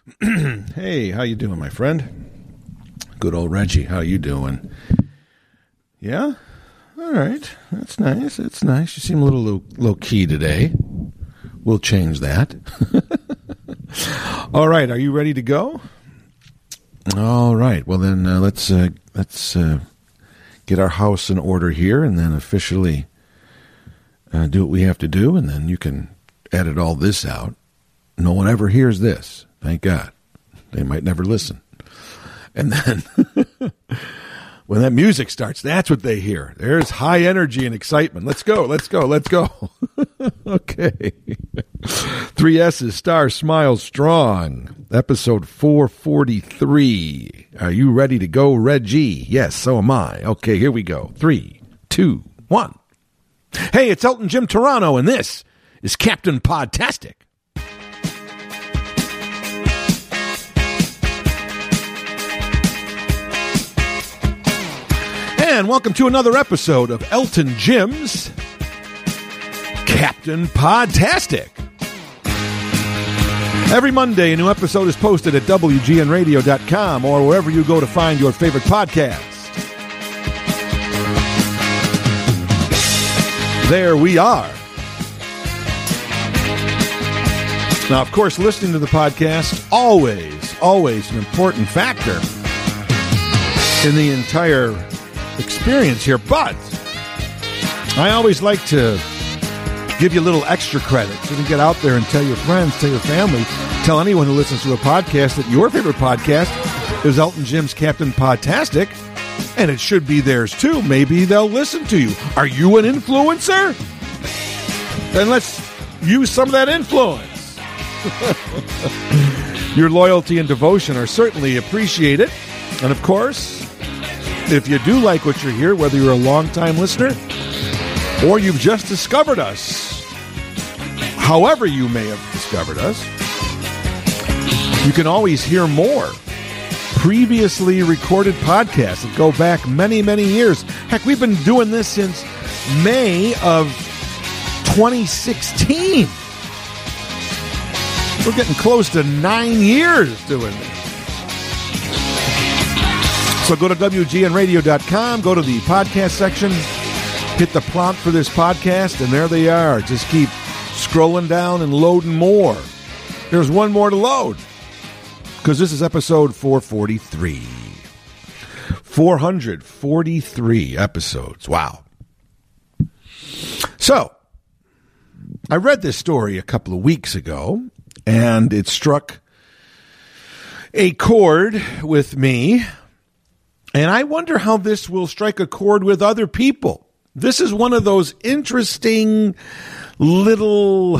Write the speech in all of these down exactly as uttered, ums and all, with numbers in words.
Hey, how you doing, my friend? Good old Reggie, how you doing? Yeah? All right. That's nice. That's nice. You seem a little low, low key today. We'll change that. All right. Are you ready to go? All right. Well, then uh, let's uh, let's uh, get our house in order here, and then officially uh, do what we have to do, and then you can edit all this out. No one ever hears this. Thank God. They might never listen. And then when that music starts, that's what they hear. There's high energy and excitement. Let's go, let's go, let's go. Okay. Three S's, Star Smiles Strong, episode four forty-three. Are you ready to go, Reggie? Yes, so am I. Okay, here we go. Three, two, one. Hey, it's Elton Jim Toronto, and this is Captain Podtastic. And welcome to another episode of Elton Jim's Captain Podtastic. Every Monday, a new episode is posted at W G N radio dot com or wherever you go to find your favorite podcast. There we are. Now, of course, listening to the podcast, always, always an important factor in the entire experience here, but I always like to give you a little extra credit so you can get out there and tell your friends, tell your family, tell anyone who listens to a podcast that your favorite podcast is Elton Jim's Captain Podtastic, and it should be theirs too. Maybe they'll listen to you. Are you an influencer? Then let's use some of that influence. Your loyalty and devotion are certainly appreciated, and of course, if you do like what you're here, whether you're a long-time listener or you've just discovered us, however you may have discovered us, you can always hear more previously recorded podcasts that go back many, many years. Heck, we've been doing this since May of twenty sixteen. We're getting close to nine years doing this. So go to W G N radio dot com, go to the podcast section, hit the prompt for this podcast, and there they are. Just keep scrolling down and loading more. There's one more to load, because this is episode four forty-three. four forty-three episodes. Wow. So, I read this story a couple of weeks ago, and it struck a chord with me. And I wonder how this will strike a chord with other people. This is one of those interesting little...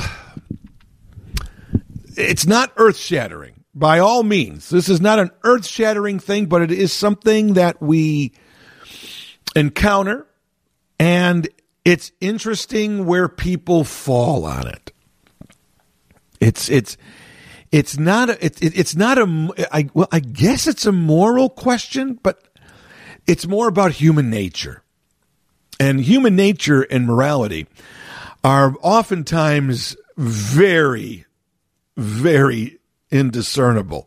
It's not earth-shattering, by all means. This is not an earth-shattering thing, but it is something that we encounter, and it's interesting where people fall on it. It's it's it's not a, it, it's not a I well I guess it's a moral question, but it's more about human nature. And human nature and morality are oftentimes very, very indiscernible.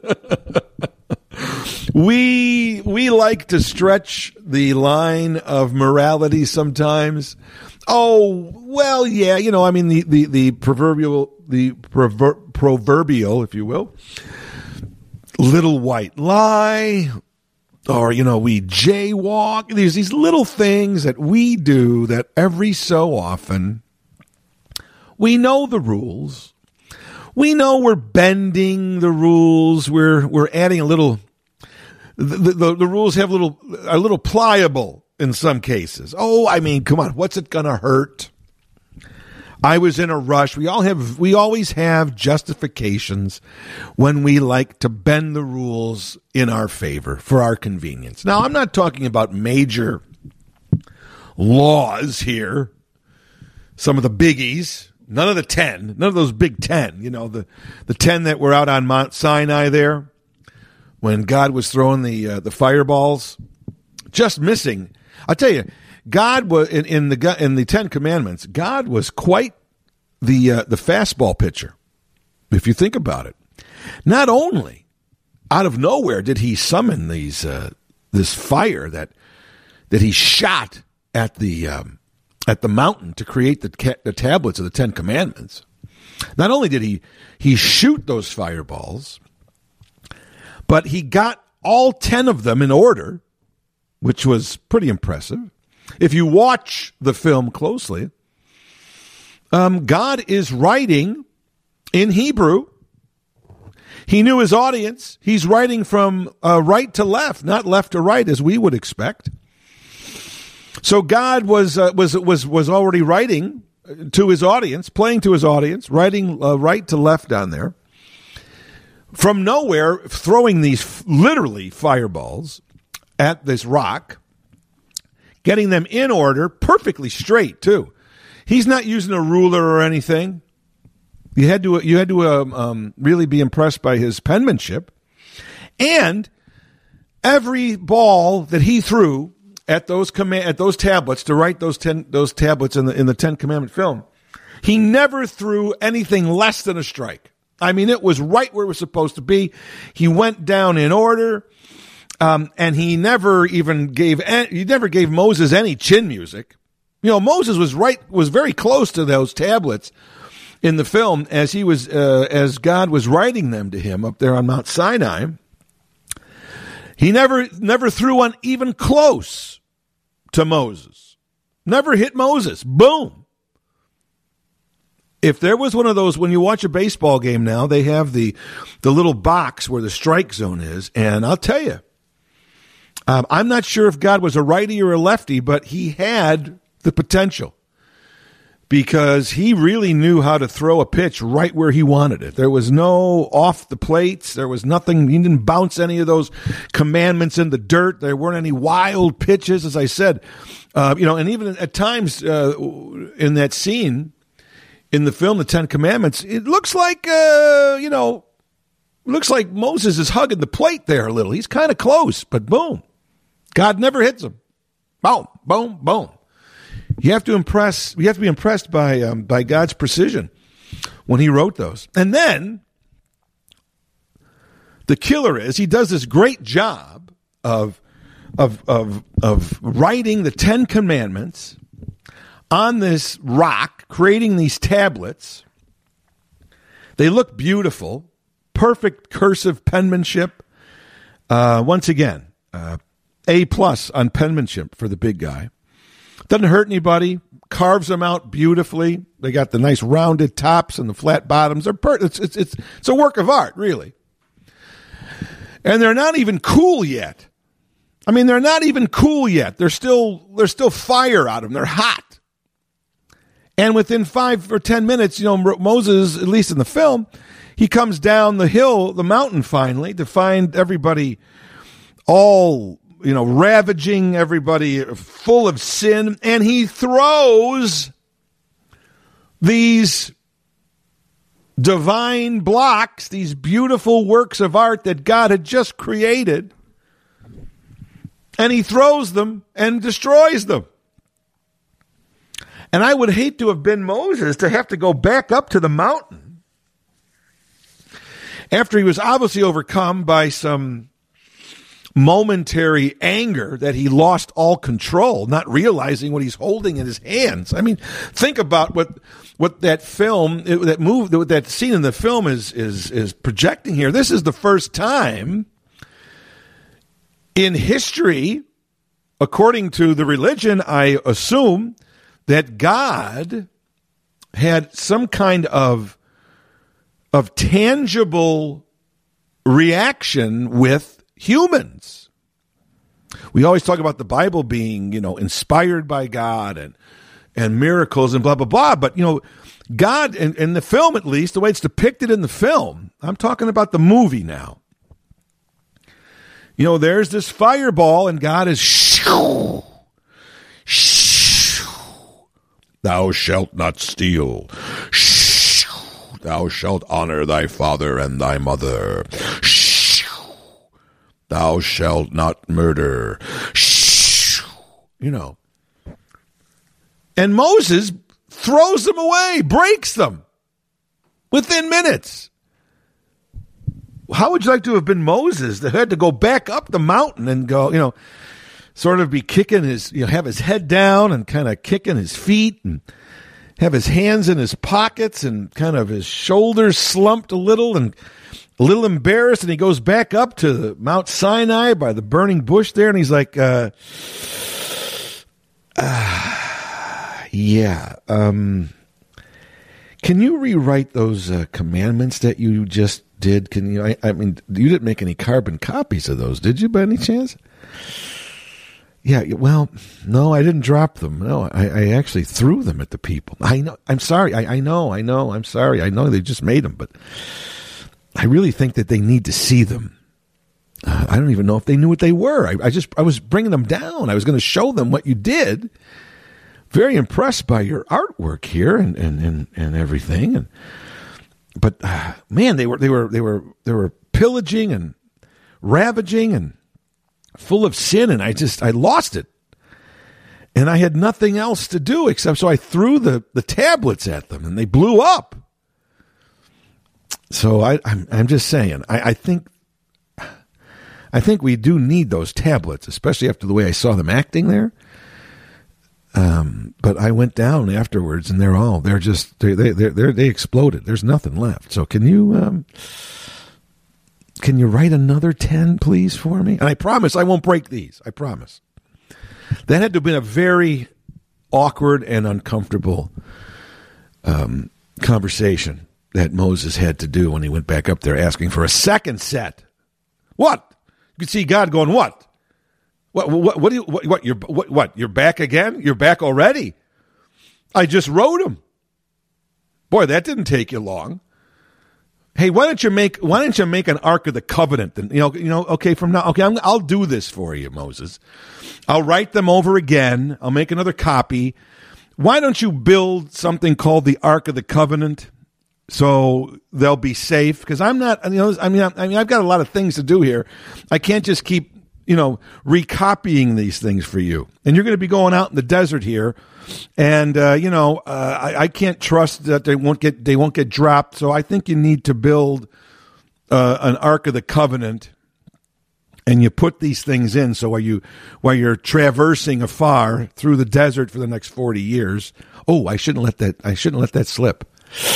we we like to stretch the line of morality sometimes. Oh, well, yeah, you know, I mean, the, the, the proverbial, the prover, proverbial, if you will, little white lie. Or, you know, we jaywalk. There's these little things that we do that every so often we know the rules. We know we're bending the rules. We're we're adding a little. The, the, the rules have a little a little pliable in some cases. Oh, I mean, come on, what's it gonna hurt? I was in a rush. We all have, we always have justifications when we like to bend the rules in our favor for our convenience. Now, I'm not talking about major laws here. Some of the biggies, none of the ten, none of those big ten, you know, the, the ten that were out on Mount Sinai there when God was throwing the, uh, the fireballs, just missing. I'll tell you, God was in, in the in the Ten Commandments. God was quite the uh, the fastball pitcher, if you think about it. Not only out of nowhere did he summon these uh, this fire that that he shot at the um, at the mountain to create the, ca- the tablets of the Ten Commandments. Not only did he he shoot those fireballs, but he got all ten of them in order, which was pretty impressive. If you watch the film closely, um, God is writing in Hebrew. He knew his audience. He's writing from uh, right to left, not left to right, as we would expect. So God was uh, was was was already writing to his audience, playing to his audience, writing uh, right to left down there. From nowhere, throwing these f- literally fireballs at this rock, getting them in order, perfectly straight too. He's not using a ruler or anything. You had to you had to um, um, really be impressed by his penmanship, and every ball that he threw at those command at those tablets to write those ten those tablets in the in the Ten Commandment film, he never threw anything less than a strike. I mean, it was right where it was supposed to be. He went down in order, um, and he never even gave he never gave Moses any chin music. You know, Moses was right was very close to those tablets in the film as he was uh, as God was writing them to him up there on Mount Sinai. He never never threw one even close to Moses. Never hit Moses. Boom. If there was one of those, when you watch a baseball game now, they have the the little box where the strike zone is, and I'll tell you, um, I'm not sure if God was a righty or a lefty, but he had the potential, because he really knew how to throw a pitch right where he wanted it. There was no off the plates. There was nothing. He didn't bounce any of those commandments in the dirt. There weren't any wild pitches, as I said. Uh, you know, and even at times uh, in that scene in the film, The Ten Commandments, it looks like, uh, you know, looks like Moses is hugging the plate there a little. He's kind of close, but boom, God never hits him. Boom, boom, boom. You have to impress. You have to be impressed by um, by God's precision when he wrote those. And then the killer is he does this great job of of of of writing the Ten Commandments on this rock, creating these tablets. They look beautiful, perfect cursive penmanship. Uh, once again, uh, A plus on penmanship for the big guy. Doesn't hurt anybody. Carves them out beautifully. They got the nice rounded tops and the flat bottoms. They're per- it's, it's it's it's a work of art, really. And they're not even cool yet. I mean, they're not even cool yet. They're still there's still fire out of them. They're hot. And within five or ten minutes, you know, Moses, at least in the film, he comes down the hill, the mountain, finally, to find everybody all, you know, ravaging, everybody full of sin, and he throws these divine blocks, these beautiful works of art that God had just created, and he throws them and destroys them. And I would hate to have been Moses to have to go back up to the mountain after he was obviously overcome by some momentary anger that he lost all control, not realizing what he's holding in his hands. I mean, think about what what that film, that move, that scene in the film is is is projecting here. This is the first time in history, according to the religion, I assume, that God had some kind of of tangible reaction with humans. We always talk about the Bible being, you know, inspired by God and and miracles and blah, blah, blah. But, you know, God, in, in the film at least, the way it's depicted in the film, I'm talking about the movie now. You know, there's this fireball and God is shoo, shoo, thou shalt not steal. Shoo, thou shalt honor thy father and thy mother. Shoo, thou shalt not murder. Shoo, you know. And Moses throws them away, breaks them within minutes. how would you like to have been Moses that had to go back up the mountain and go, you know, sort of be kicking his, you know, have his head down and kind of kicking his feet and have his hands in his pockets and kind of his shoulders slumped a little and a little embarrassed. And he goes back up to Mount Sinai by the burning bush there. And he's like, uh, uh yeah, um, can you rewrite those uh, commandments that you just did? Can you, I, I mean, you didn't make any carbon copies of those, did you, by any chance? Yeah, well, no, I didn't drop them. No, I, I actually threw them at the people. I know. I'm sorry. I, I know. I know. I'm sorry. I know they just made them, but I really think that they need to see them. Uh, I don't even know if they knew what they were. I, I just, I was bringing them down. I was going to show them what you did. Very impressed by your artwork here and and and, and everything. And but uh, man, they were they were they were they were pillaging and ravaging and full of sin, and I just, I lost it. And I had nothing else to do except, so I threw the, the tablets at them, and they blew up. So I, I'm, I'm just saying, I, I think, I think we do need those tablets, especially after the way I saw them acting there. Um, but I went down afterwards, and they're all, they're just, they they they they exploded. There's nothing left. So can you, um, Can you write another ten, please, for me? And I promise I won't break these. I promise. That had to have been a very awkward and uncomfortable um, conversation that Moses had to do when he went back up there asking for a second set. What? You could see God going, what? What? What? What? Do you, what, what? You're what? What? You're back again? You're back already? I just wrote them. Boy, that didn't take you long. Hey, why don't you make why don't you make an Ark of the Covenant? And you know, you know, okay, from now, okay, I'm, I'll do this for you, Moses. I'll write them over again. I'll make another copy. Why don't you build something called the Ark of the Covenant so they'll be safe? Because I'm not, you know, I mean, I mean, I've got a lot of things to do here. I can't just keep, you know, recopying these things for you. And you're going to be going out in the desert here. And uh, you know, uh, I, I can't trust that they won't get they won't get dropped. So I think you need to build uh, an Ark of the Covenant, and you put these things in. So while you while you're traversing afar through the desert for the next forty years, oh, I shouldn't let that I shouldn't let that slip.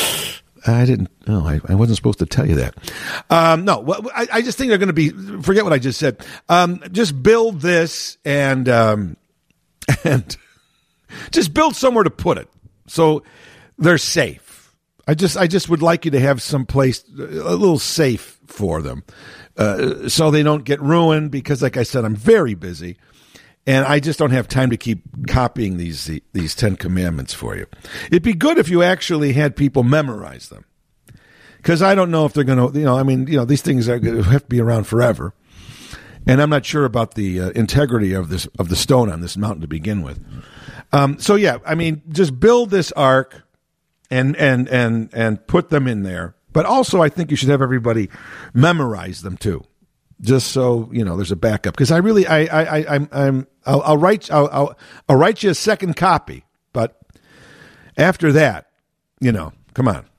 I didn't. No, I, I wasn't supposed to tell you that. Um, no, well, I, I just think they're going to be. Forget what I just said. Um, just build this and um, and. Just build somewhere to put it so they're safe. I just I just would like you to have some place, a little safe for them, uh, so they don't get ruined because, like I said, I'm very busy, and I just don't have time to keep copying these these Ten Commandments for you. It'd be good if you actually had people memorize them, because I don't know if they're going to, you know, I mean, you know, these things are have to be around forever. And I'm not sure about the uh, integrity of this of the stone on this mountain to begin with. Um, so yeah, I mean, just build this ark and and and and put them in there. But also, I think you should have everybody memorize them too, just so you know there's a backup. Because I really, I, I, I I'm, I'm, I'll, I'll write, I'll, I'll, I'll write you a second copy. But after that, you know, come on.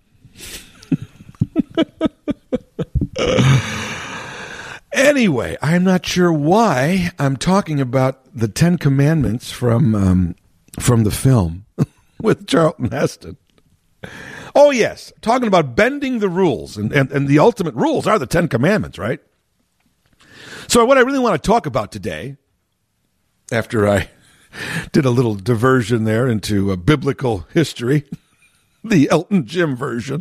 Anyway, I'm not sure why I'm talking about the Ten Commandments from um, from the film with Charlton Heston. Oh, yes, talking about bending the rules, and, and, and the ultimate rules are the Ten Commandments, right? So what I really want to talk about today, after I did a little diversion there into a biblical history, the Elton Jim version,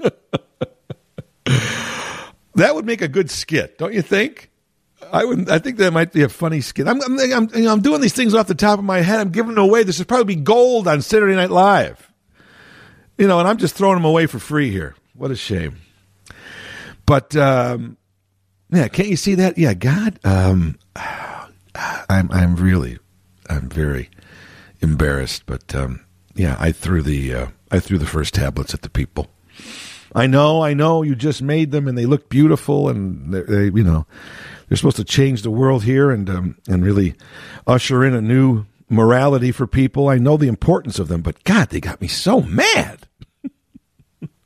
that would make a good skit, don't you think? I would. I think that might be a funny skit. I'm, I'm, I'm, you know, I'm doing these things off the top of my head. I'm giving them away. This would probably be gold on Saturday Night Live. You know, and I'm just throwing them away for free here. What a shame. But, um, yeah, can't you see that? Yeah, God, um, I'm, I'm really, I'm very embarrassed. But, um, yeah, I threw the, uh, I threw the first tablets at the people. I know, I know, you just made them, and they look beautiful, and they, they you know, they're supposed to change the world here and um, and really usher in a new morality for people. I know the importance of them, but God, they got me so mad.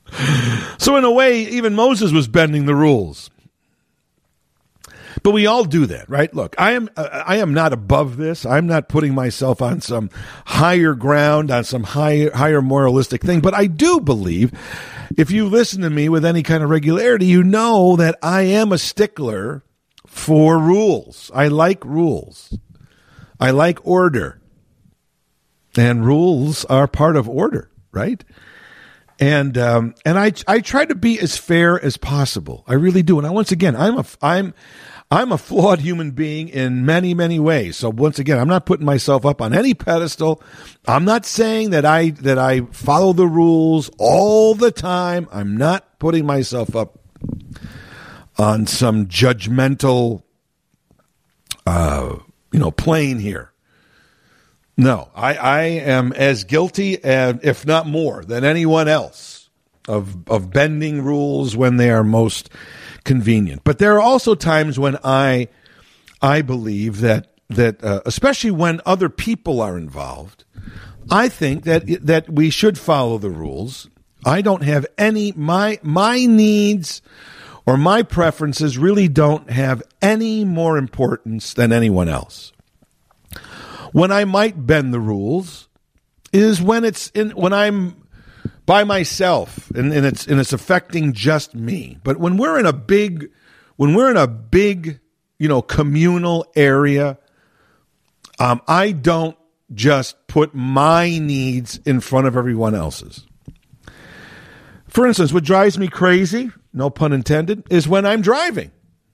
So in a way, even Moses was bending the rules. But we all do that, right? Look, I am uh, I am not above this. I'm not putting myself on some higher ground, on some higher higher moralistic thing. But I do believe, if you listen to me with any kind of regularity, you know that I am a stickler for rules. I like rules. I like order. And rules are part of order, right? And um, and I I try to be as fair as possible. I really do. And I, once again, I'm a I'm I'm a flawed human being in many many ways. So once again, I'm not putting myself up on any pedestal. I'm not saying that I that I follow the rules all the time. I'm not putting myself up on some judgmental, uh, you know, plane here. No, I, I am as guilty, and if not more, than anyone else of of bending rules when they are most convenient. But there are also times when I I believe that that uh, especially when other people are involved, I think that that we should follow the rules. I don't have any my my needs or my preferences really don't have any more importance than anyone else. When I might bend the rules is when it's in when I'm by myself and, and it's and it's affecting just me. But when we're in a big when we're in a big, you know, communal area, um, I don't just put my needs in front of everyone else's. For instance, what drives me crazy, no pun intended, is when I'm driving.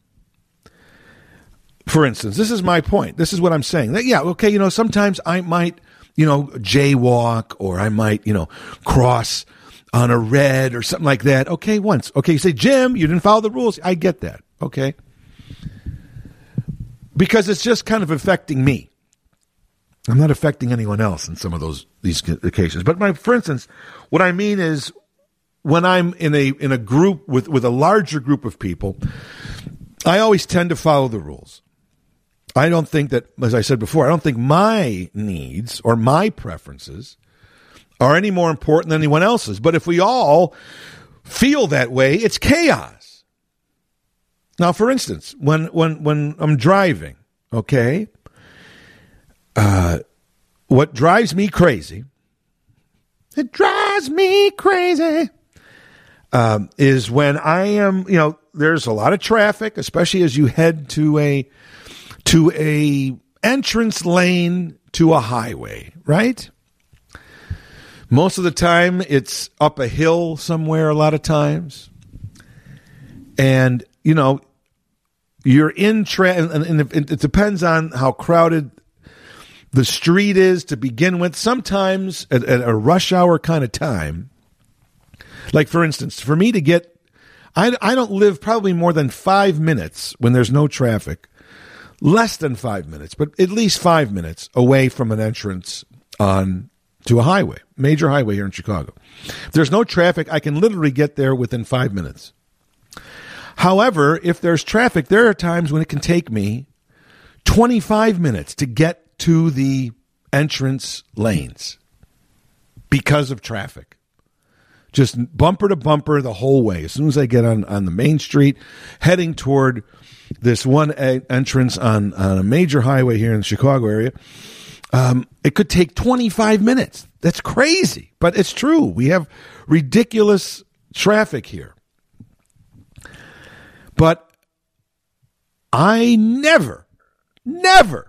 For instance, this is my point. This is what I'm saying. That, yeah, okay, you know, sometimes I might, you know, jaywalk or I might, you know, cross on a red or something like that. Okay, once. Okay, you say, Jim, you didn't follow the rules. I get that. Okay. Because it's just kind of affecting me. I'm not affecting anyone else in some of those these occasions. But my, for instance, what I mean is when I'm in a in a group with, with a larger group of people, I always tend to follow the rules. I don't think that, as I said before, I don't think my needs or my preferences are any more important than anyone else's. But if we all feel that way, it's chaos. Now, for instance, when when when I'm driving, okay, uh, what drives me crazy, it drives me crazy, um, is when I am, you know, there's a lot of traffic, especially as you head to a to a entrance lane to a highway, right? Most of the time, it's up a hill somewhere a lot of times. And, you know, you're in, tra- and, and it, it depends on how crowded the street is to begin with. Sometimes at, at a rush hour kind of time, like for instance, for me to get, I, I don't live probably more than five minutes when there's no traffic. Less than five minutes, but at least five minutes away from an entrance on to a highway, major highway here in Chicago. If there's no traffic, I can literally get there within five minutes. However, if there's traffic, there are times when it can take me twenty-five minutes to get to the entrance lanes because of traffic. Just bumper to bumper the whole way. As soon as I get on, on the main street, heading toward this one a- entrance on, on a major highway here in the Chicago area, um, it could take twenty-five minutes. That's crazy, but it's true. We have ridiculous traffic here. But I never, never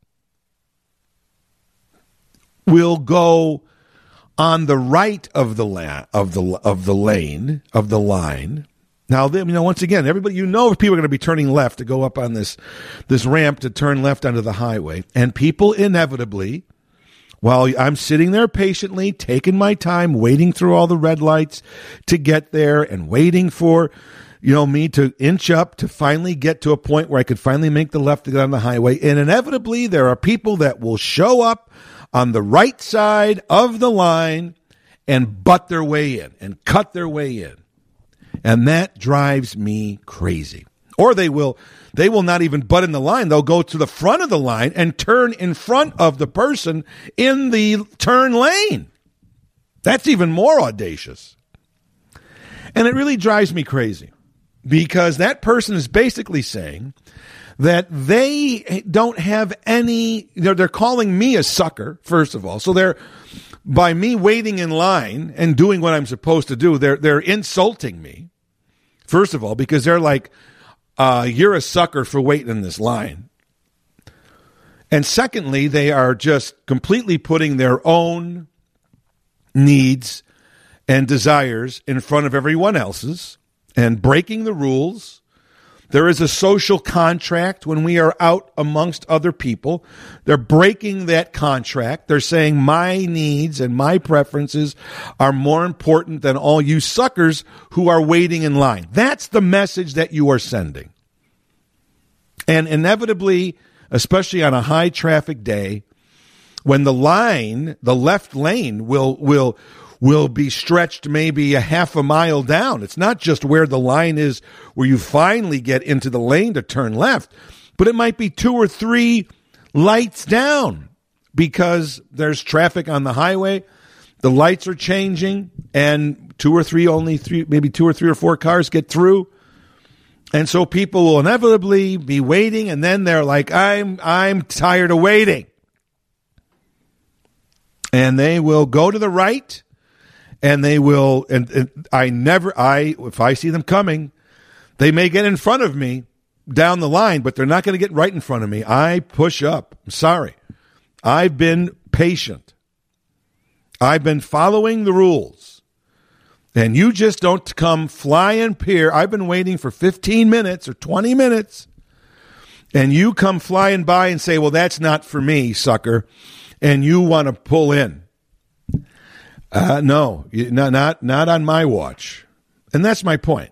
will go on the right of the la- of the of the lane of the line. Now, you know, once again, everybody, you know, if people are going to be turning left to go up on this this ramp to turn left onto the highway, and people inevitably, while I'm sitting there patiently, taking my time, waiting through all the red lights to get there, and waiting for, you know, me to inch up to finally get to a point where I could finally make the left to get on the highway, and inevitably there are people that will show up on the right side of the line and butt their way in and cut their way in. And that drives me crazy. Or they will they will not even butt in the line. They'll go to the front of the line and turn in front of the person in the turn lane. That's even more audacious. And it really drives me crazy because that person is basically saying that they don't have any, they're, they're calling me a sucker, first of all. So they're, by me waiting in line and doing what I'm supposed to do, they're, they're insulting me, first of all, because they're like, uh, you're a sucker for waiting in this line. And secondly, they are just completely putting their own needs and desires in front of everyone else's and breaking the rules. There is a social contract when we are out amongst other people. They're breaking that contract. They're saying my needs and my preferences are more important than all you suckers who are waiting in line. That's the message that you are sending. And inevitably, especially on a high traffic day, when the line, the left lane will will will be stretched maybe a half a mile down. It's not just where the line is where you finally get into the lane to turn left, but it might be two or three lights down because there's traffic on the highway. The lights are changing and two or three, only three, maybe two or three or four cars get through. And so people will inevitably be waiting, and then they're like, I'm I'm tired of waiting. And they will go to the right, and they will, and, and I never, I if I see them coming, they may get in front of me down the line, but they're not going to get right in front of me. I push up. I'm sorry. I've been patient. I've been following the rules. And you just don't come flying here. I've been waiting for fifteen minutes or twenty minutes. And you come flying by and say, well, that's not for me, sucker. And you want to pull in. Uh, no, not, not, not on my watch. And that's my point.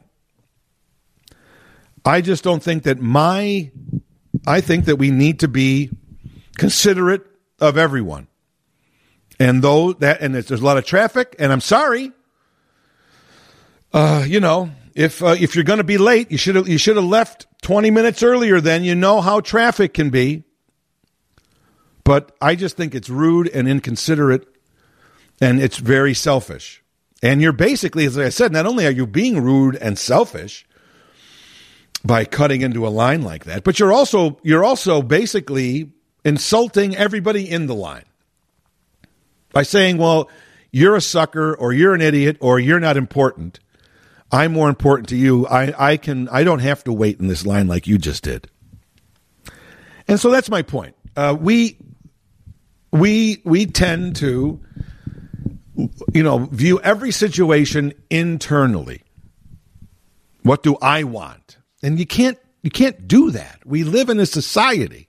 I just don't think that my, I think that we need to be considerate of everyone. And though that, and there's a lot of traffic, and I'm sorry. Uh, you know, if uh, if you're going to be late, you should have you should have left twenty minutes earlier. Then you know how traffic can be. But I just think it's rude and inconsiderate, and it's very selfish. And you're basically, as I said, not only are you being rude and selfish by cutting into a line like that, but you're also you're also basically insulting everybody in the line by saying, "Well, you're a sucker, or you're an idiot, or you're not important. I'm more important to you. I, I can. I don't have to wait in this line like you just did." And so that's my point. Uh, we we we tend to, you know, view every situation internally. What do I want? And you can't you can't do that. We live in a society,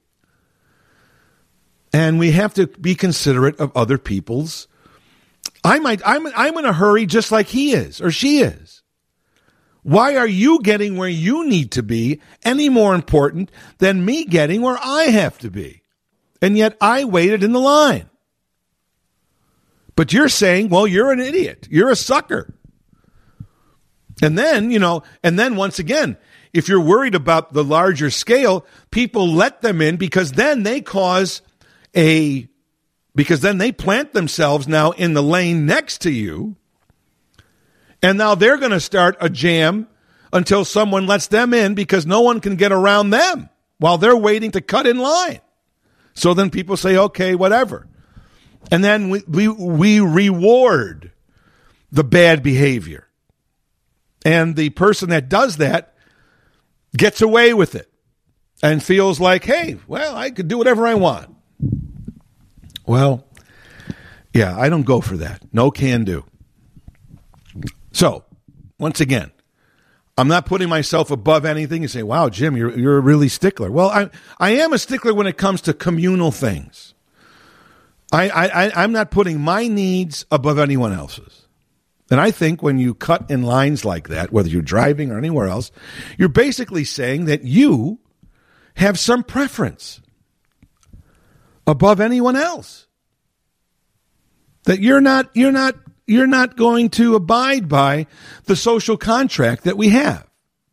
and we have to be considerate of other people's. I might. I'm. I'm in a hurry, just like he is or she is. Why are you getting where you need to be any more important than me getting where I have to be? And yet I waited in the line. But you're saying, well, you're an idiot. You're a sucker. And then, you know, and then once again, if you're worried about the larger scale, people let them in because then they cause a, because then they plant themselves now in the lane next to you. And now they're going to start a jam until someone lets them in because no one can get around them while they're waiting to cut in line. So then people say, okay, whatever. And then we, we, we reward the bad behavior. And the person that does that gets away with it and feels like, hey, well, I could do whatever I want. Well, yeah, I don't go for that. No can do. So, once again, I'm not putting myself above anything. You say, wow, Jim, you're you're a really stickler. Well, I I am a stickler when it comes to communal things. I, I, I'm not putting my needs above anyone else's. And I think when you cut in lines like that, whether you're driving or anywhere else, you're basically saying that you have some preference above anyone else. That you're not you're not You're not going to abide by the social contract that we have.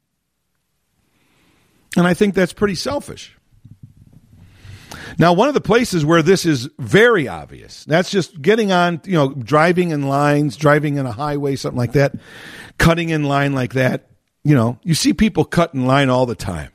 And I think that's pretty selfish. Now, one of the places where this is very obvious, that's just getting on, you know, driving in lines, driving in a highway, something like that, cutting in line like that, you know, you see people cut in line all the time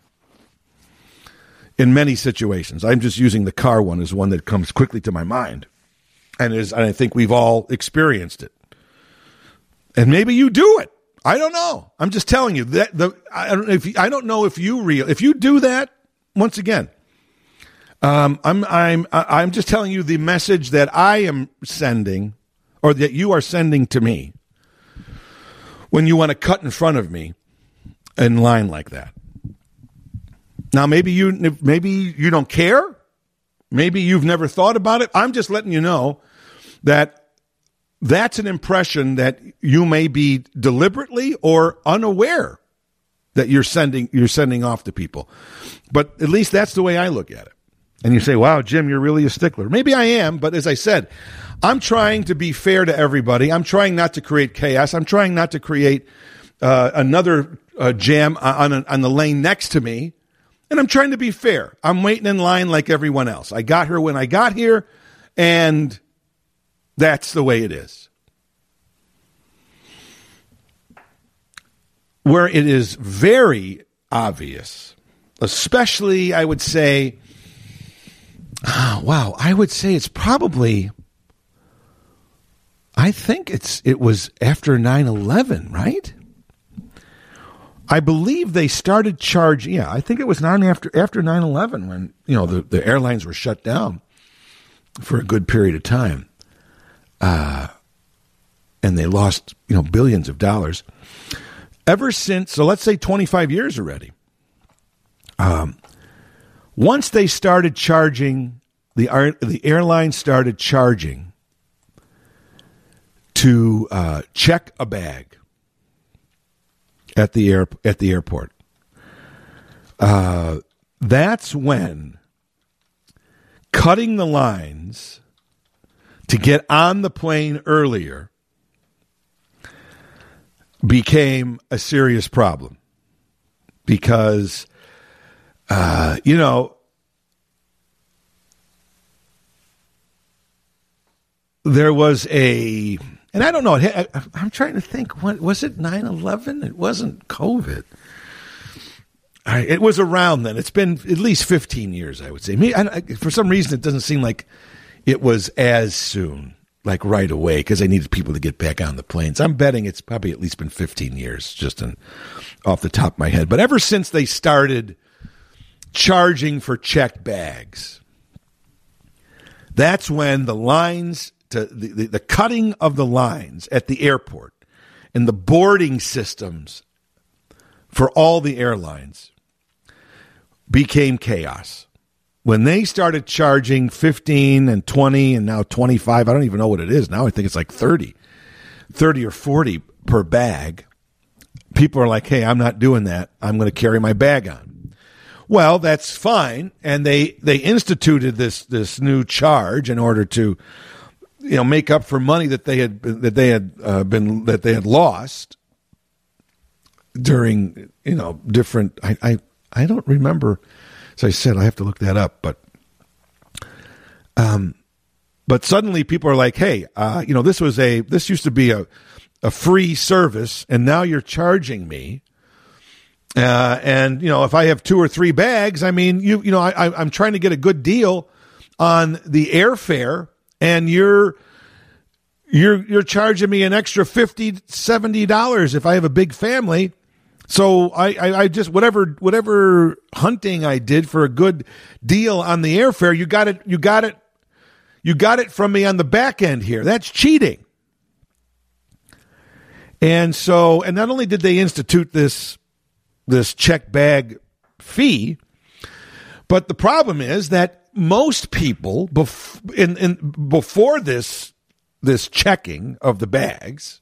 in many situations. I'm just using the car one as one that comes quickly to my mind. And, is, and I think we've all experienced it. And maybe you do it. I don't know. I'm just telling you that the I don't know if you, I don't know if you real if you do that once again. Um, I'm I'm I'm just telling you the message that I am sending, or that you are sending to me, when you want to cut in front of me in line like that. Now, maybe you maybe you don't care. Maybe you've never thought about it. I'm just letting you know that that's an impression that you may be deliberately or unaware that you're sending you're sending off to people. But at least that's the way I look at it. And you say, wow, Jim, you're really a stickler. Maybe I am, but as I said, I'm trying to be fair to everybody. I'm trying not to create chaos. I'm trying not to create uh, another uh, jam on, a, on the lane next to me. And I'm trying to be fair. I'm waiting in line like everyone else. I got here when I got here, and that's the way it is. Where it is very obvious, especially, I would say, oh, wow, I would say it's probably, I think it's it was after nine eleven, right? I believe they started charging, yeah, I think it was nine after after nine eleven when, you know, the, the airlines were shut down for a good period of time. Uh, and they lost, you know, billions of dollars. Ever since, so let's say twenty-five years already. Um, once they started charging, the the airline started charging to uh, check a bag at the air at the airport. Uh, that's when cutting the lines to get on the plane earlier became a serious problem, because, uh, you know, there was a, and I don't know, I, I'm trying to think, what, was it nine eleven? It wasn't COVID. I, it was around then. It's been at least fifteen years, I would say. Me, I, for some reason, it doesn't seem like it was as soon. Like right away, because I needed people to get back on the planes. I'm betting it's probably at least been fifteen years, just in, off the top of my head. But ever since they started charging for checked bags, that's when the lines, to the, the, the cutting of the lines at the airport and the boarding systems for all the airlines became chaos. When they started charging fifteen and twenty and now twenty-five, I don't even know what it is now. I think it's like thirty, thirty or forty per bag. People are like, hey, I'm not doing that. I'm going to carry my bag on. Well, that's fine. And they, they instituted this, this new charge in order to, you know, make up for money that they had, that they had uh, been, that they had lost during, you know, different, I, I, I don't remember. As I said, I have to look that up, but um, but suddenly people are like, hey, uh, you know, this was a this used to be a, a free service, and now you're charging me. Uh, and you know, if I have two or three bags, I mean, you you know, I, I I'm trying to get a good deal on the airfare, and you're you're you're charging me an extra fifty, seventy dollars if I have a big family. So I, I, I just whatever whatever hunting I did for a good deal on the airfare, you got it you got it you got it from me on the back end here. That's cheating. And so, and not only did they institute this this check bag fee, but the problem is that most people bef- in, in before this this checking of the bags,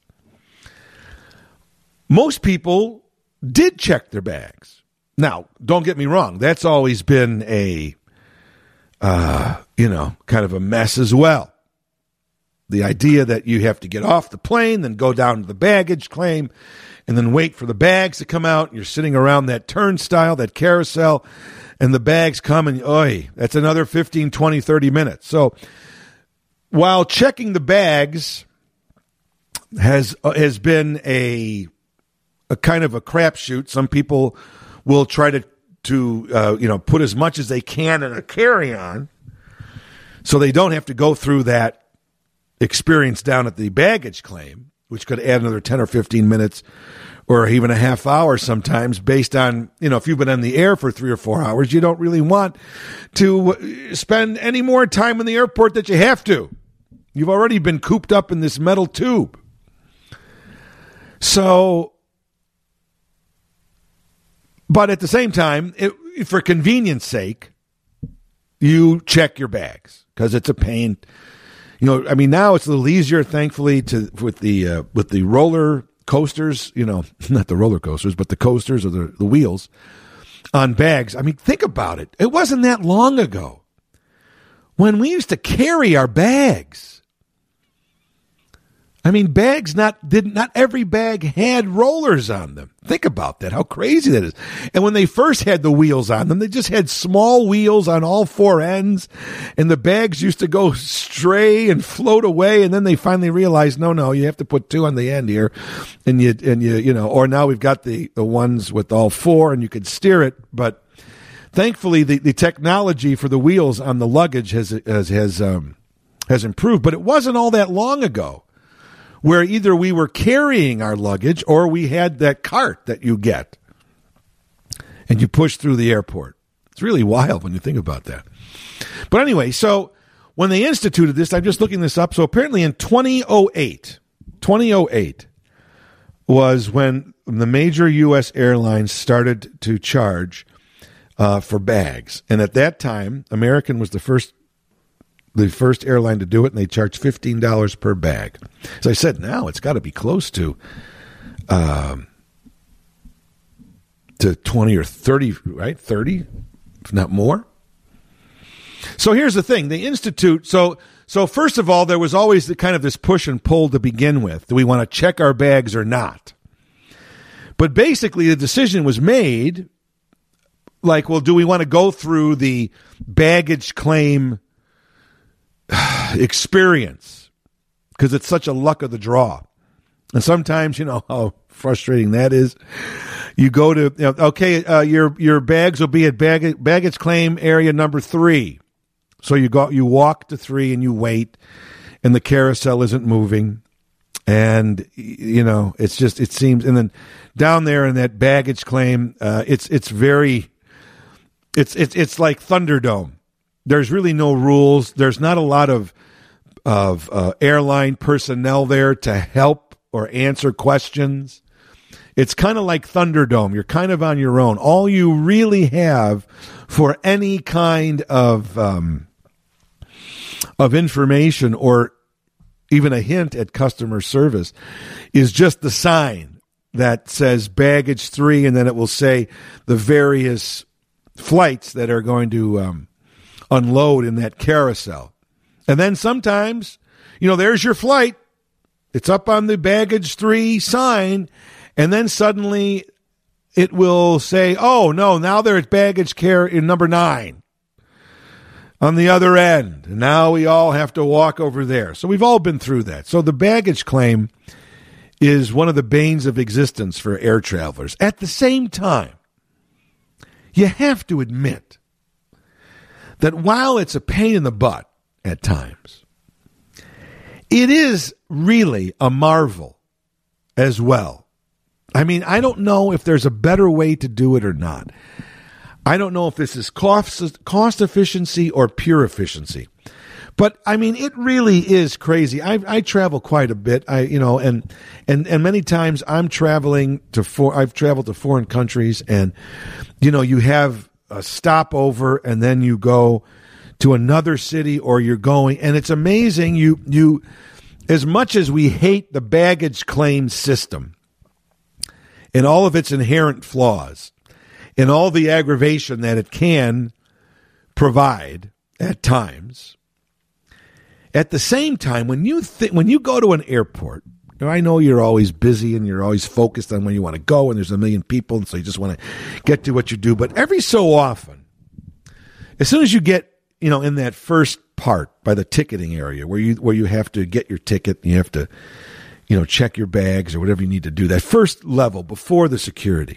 most people did check their bags. Now, don't get me wrong. That's always been a, uh, you know, kind of a mess as well. The idea that you have to get off the plane, then go down to the baggage claim, and then wait for the bags to come out. You're sitting around that turnstile, that carousel, and the bags come, and, oy, that's another fifteen, twenty, thirty minutes. So while checking the bags has uh, has been a a kind of a crapshoot. Some people will try to to uh, you know put as much as they can in a carry-on, so they don't have to go through that experience down at the baggage claim, which could add another ten or fifteen minutes or even a half hour sometimes based on, you know, if you've been in the air for three or four hours, you don't really want to spend any more time in the airport that you have to. You've already been cooped up in this metal tube. So, but at the same time, it, for convenience sake, you check your bags because it's a pain. You know, I mean, now it's a little easier, thankfully, to with the uh, with the roller coasters. You know, not the roller coasters, but the coasters or the, the wheels on bags. I mean, think about it. It wasn't that long ago when we used to carry our bags. I mean, bags not didn't not every bag had rollers on them. Think about that, how crazy that is. And when they first had the wheels on them, they just had small wheels on all four ends, and the bags used to go stray and float away. And then they finally realized, no, no, you have to put two on the end here, and you and you you know. Or now we've got the the ones with all four, and you could steer it. But thankfully, the, the technology for the wheels on the luggage has has has um, has improved. But it wasn't all that long ago where either we were carrying our luggage or we had that cart that you get and you push through the airport. It's really wild when you think about that. But anyway, so when they instituted this, I'm just looking this up. So apparently in twenty oh eight, twenty oh eight was when the major U S airlines started to charge uh, for bags. And at that time, American was the first the first airline to do it, and they charge fifteen dollars per bag. As I said, now it's got to be close to um, to twenty or thirty, right? thirty, if not more. So here's the thing. They institute, so so first of all, there was always the kind of this push and pull to begin with. Do we want to check our bags or not? But basically, the decision was made, like, well, do we want to go through the baggage claim experience because it's such a luck of the draw? And sometimes, you know how frustrating that is. You go to, you know, okay, uh, your your bags will be at baggage, baggage claim area number three. So you go, you walk to three and you wait, and the carousel isn't moving, and you know it's just it seems. And then down there in that baggage claim, uh, it's it's very, it's it's it's like Thunderdome. There's really no rules. There's not a lot of of uh, airline personnel there to help or answer questions. It's kind of like Thunderdome. You're kind of on your own. All you really have for any kind of um, of information or even a hint at customer service is just the sign that says baggage three, and then it will say the various flights that are going to um, unload in that carousel. And then sometimes, you know, there's your flight. It's up on the baggage three sign. And then suddenly it will say, oh, no, now they're at baggage care in number nine on the other end. And now we all have to walk over there. So we've all been through that. So the baggage claim is one of the banes of existence for air travelers. At the same time, you have to admit that while it's a pain in the butt at times, it is really a marvel as well. I mean, I don't know if there's a better way to do it or not. I don't know if this is cost, cost efficiency or pure efficiency. But I mean, it really is crazy. I, I travel quite a bit. I, you know, and and and many times I'm traveling to for. I've traveled to foreign countries, and you know, you have a stopover, and then you go to another city, or you're going, and it's amazing. You you, as much as we hate the baggage claim system and all of its inherent flaws, and all the aggravation that it can provide at times. At the same time, when you th- when you go to an airport, and I know you're always busy and you're always focused on where you want to go, and there's a million people, and so you just want to get to what you do. But every so often, as soon as you get, you know, in that first part by the ticketing area where you where you have to get your ticket, and you have to, you know, check your bags or whatever you need to do. That first level before the security.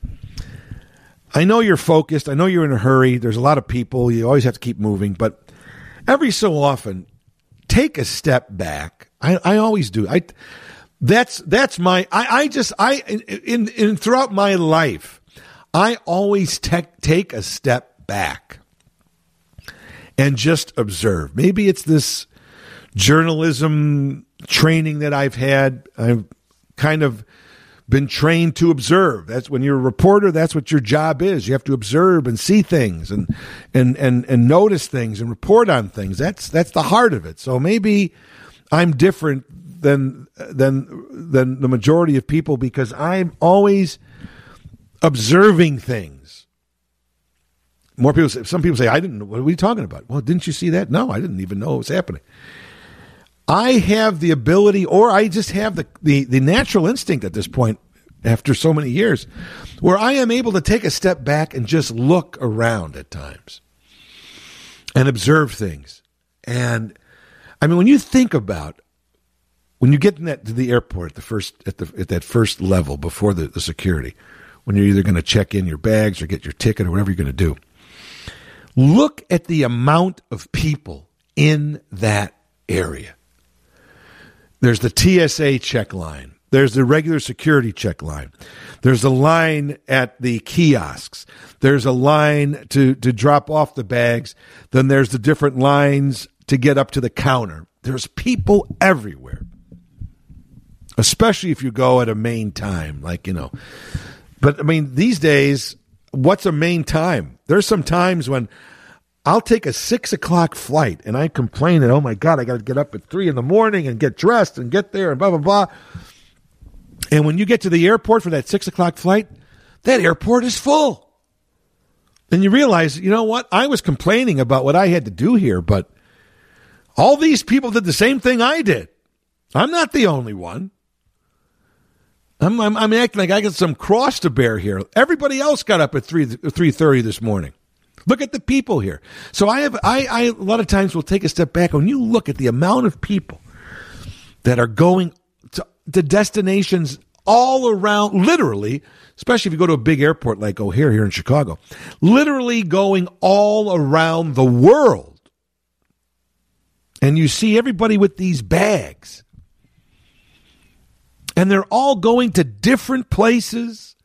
I know you're focused. I know you're in a hurry. There's a lot of people. You always have to keep moving. But every so often, take a step back. I, I always do. I that's that's my. I, I just I in, in throughout my life, I always te- take a step back and just observe. Maybe it's this journalism training that I've had. I've kind of been trained to observe. That's when you're a reporter, that's what your job is. You have to observe and see things and and and and notice things and report on things. That's that's the heart of it. So maybe I'm different than than than the majority of people because I'm always observing things. More people say, some people say, I didn't know. What are we talking about? Well, didn't you see that? No, I didn't even know it was happening. I have the ability, or I just have the, the, the natural instinct at this point, after so many years, where I am able to take a step back and just look around at times and observe things. And I mean, when you think about, when you get in that, to the airport at the first at the at that first level before the, the security, when you're either going to check in your bags or get your ticket or whatever you're going to do, look at the amount of people in that area. There's the T S A check line. There's the regular security check line. There's a line at the kiosks. There's a line to, to drop off the bags. Then there's the different lines to get up to the counter. There's people everywhere, especially if you go at a main time, like, you know. But, I mean, these days, what's a main time? There's some times when I'll take a six o'clock flight and I complain that, oh my God, I got to get up at three in the morning and get dressed and get there and blah, blah, blah. And when you get to the airport for that six o'clock flight, that airport is full. And you realize, you know what? I was complaining about what I had to do here, but all these people did the same thing I did. I'm not the only one. I'm, I'm, I'm acting like I got some cross to bear here. Everybody else got up at three three thirty this morning. Look at the people here. So I have, I, I, a lot of times will take a step back. When you look at the amount of people that are going to, to destinations all around, literally, especially if you go to a big airport like O'Hare here in Chicago, literally going all around the world. And you see everybody with these bags. And they're all going to different places.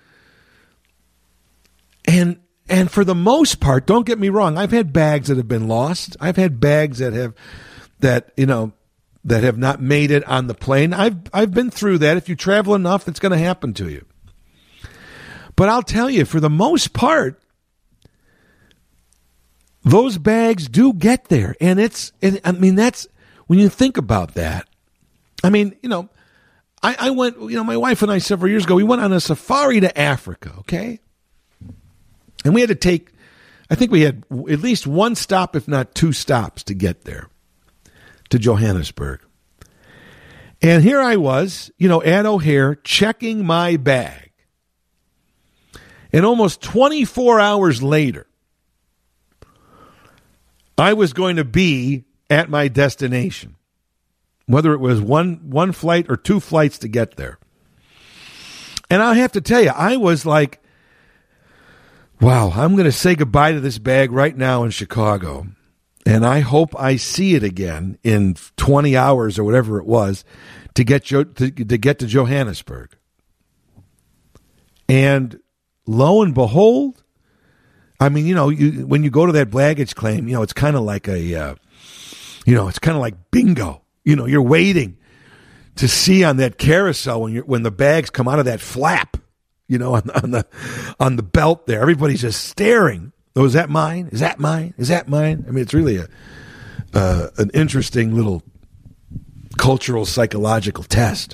And And for the most part, don't get me wrong, I've had bags that have been lost. I've had bags that have, that, you know, that have not made it on the plane. I've, I've been through that. If you travel enough, it's going to happen to you. But I'll tell you, for the most part, those bags do get there. And it's, and, I mean, that's, when you think about that, I mean, you know, I, I went, you know, my wife and I several years ago, we went on a safari to Africa, okay? And we had to take, I think we had at least one stop, if not two stops, to get there, to Johannesburg. And here I was, you know, at O'Hare, checking my bag. And almost twenty-four hours later, I was going to be at my destination, whether it was one, one flight or two flights to get there. And I have to tell you, I was like, wow, I'm going to say goodbye to this bag right now in Chicago. And I hope I see it again in twenty hours or whatever it was to get jo- to, to get to Johannesburg. And lo and behold, I mean, you know, you, when you go to that baggage claim, you know, it's kind of like a, uh, you know, it's kind of like bingo. You know, you're waiting to see on that carousel when you're, when the bags come out of that flap. You know, on, on the on the belt there, everybody's just staring. Oh, is that mine? Is that mine? Is that mine? I mean, it's really a uh, an interesting little cultural psychological test.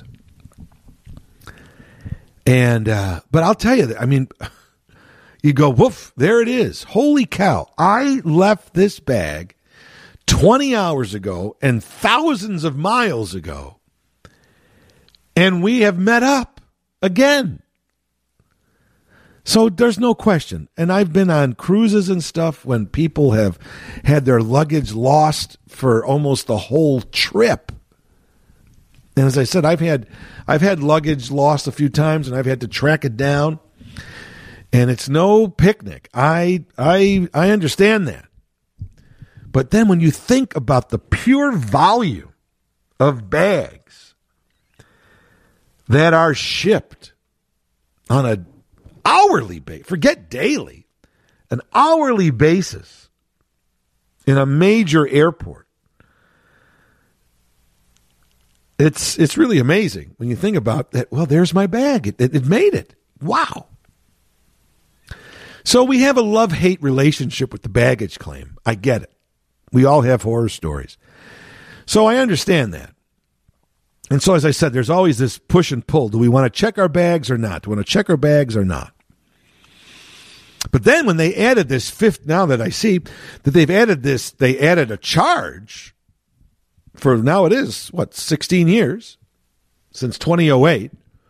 And uh, but I'll tell you that, I mean, you go, woof, there it is. Holy cow! I left this bag twenty hours ago and thousands of miles ago, and we have met up again. So there's no question. And I've been on cruises and stuff when people have had their luggage lost for almost the whole trip. And as I said, I've had I've had luggage lost a few times, and I've had to track it down. And it's no picnic. I I I understand that. But then when you think about the pure volume of bags that are shipped on an hourly basis, forget daily, an hourly basis in a major airport, it's it's really amazing when you think about that. Well, there's my bag. It, it, it made it. Wow. So we have a love-hate relationship with the baggage claim. I get it. We all have horror stories. So I understand that. And so, as I said, there's always this push and pull. Do we want to check our bags or not? Do we want to check our bags or not? But then when they added this fifth, now that I see that they've added this, they added a charge for now it is, what, sixteen years since twenty oh eight.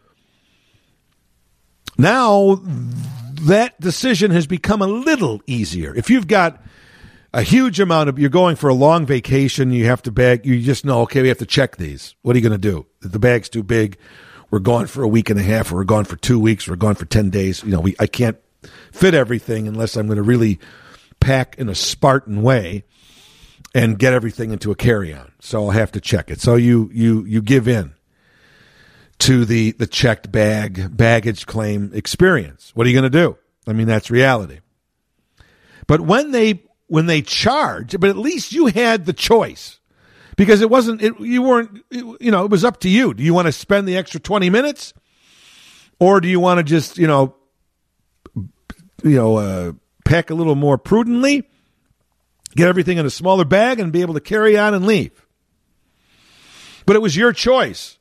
Now that decision has become a little easier. If you've got a huge amount of, you're going for a long vacation, you have to bag, you just know, okay, we have to check these. What are you going to do? If the bag's too big, we're gone for a week and a half, or we're gone for two weeks, or we're gone for ten days. You know, we I can't fit everything unless I'm going to really pack in a Spartan way and get everything into a carry-on. So I'll have to check it. So you you you give in to the, the checked bag, baggage claim experience. What are you going to do? I mean, that's reality. But when they when they charge, but at least you had the choice, because it wasn't, it, you weren't, it, you know, it was up to you. Do you want to spend the extra twenty minutes, or do you want to just, you know, you know, uh, pack a little more prudently, get everything in a smaller bag and be able to carry on and leave? But it was your choice.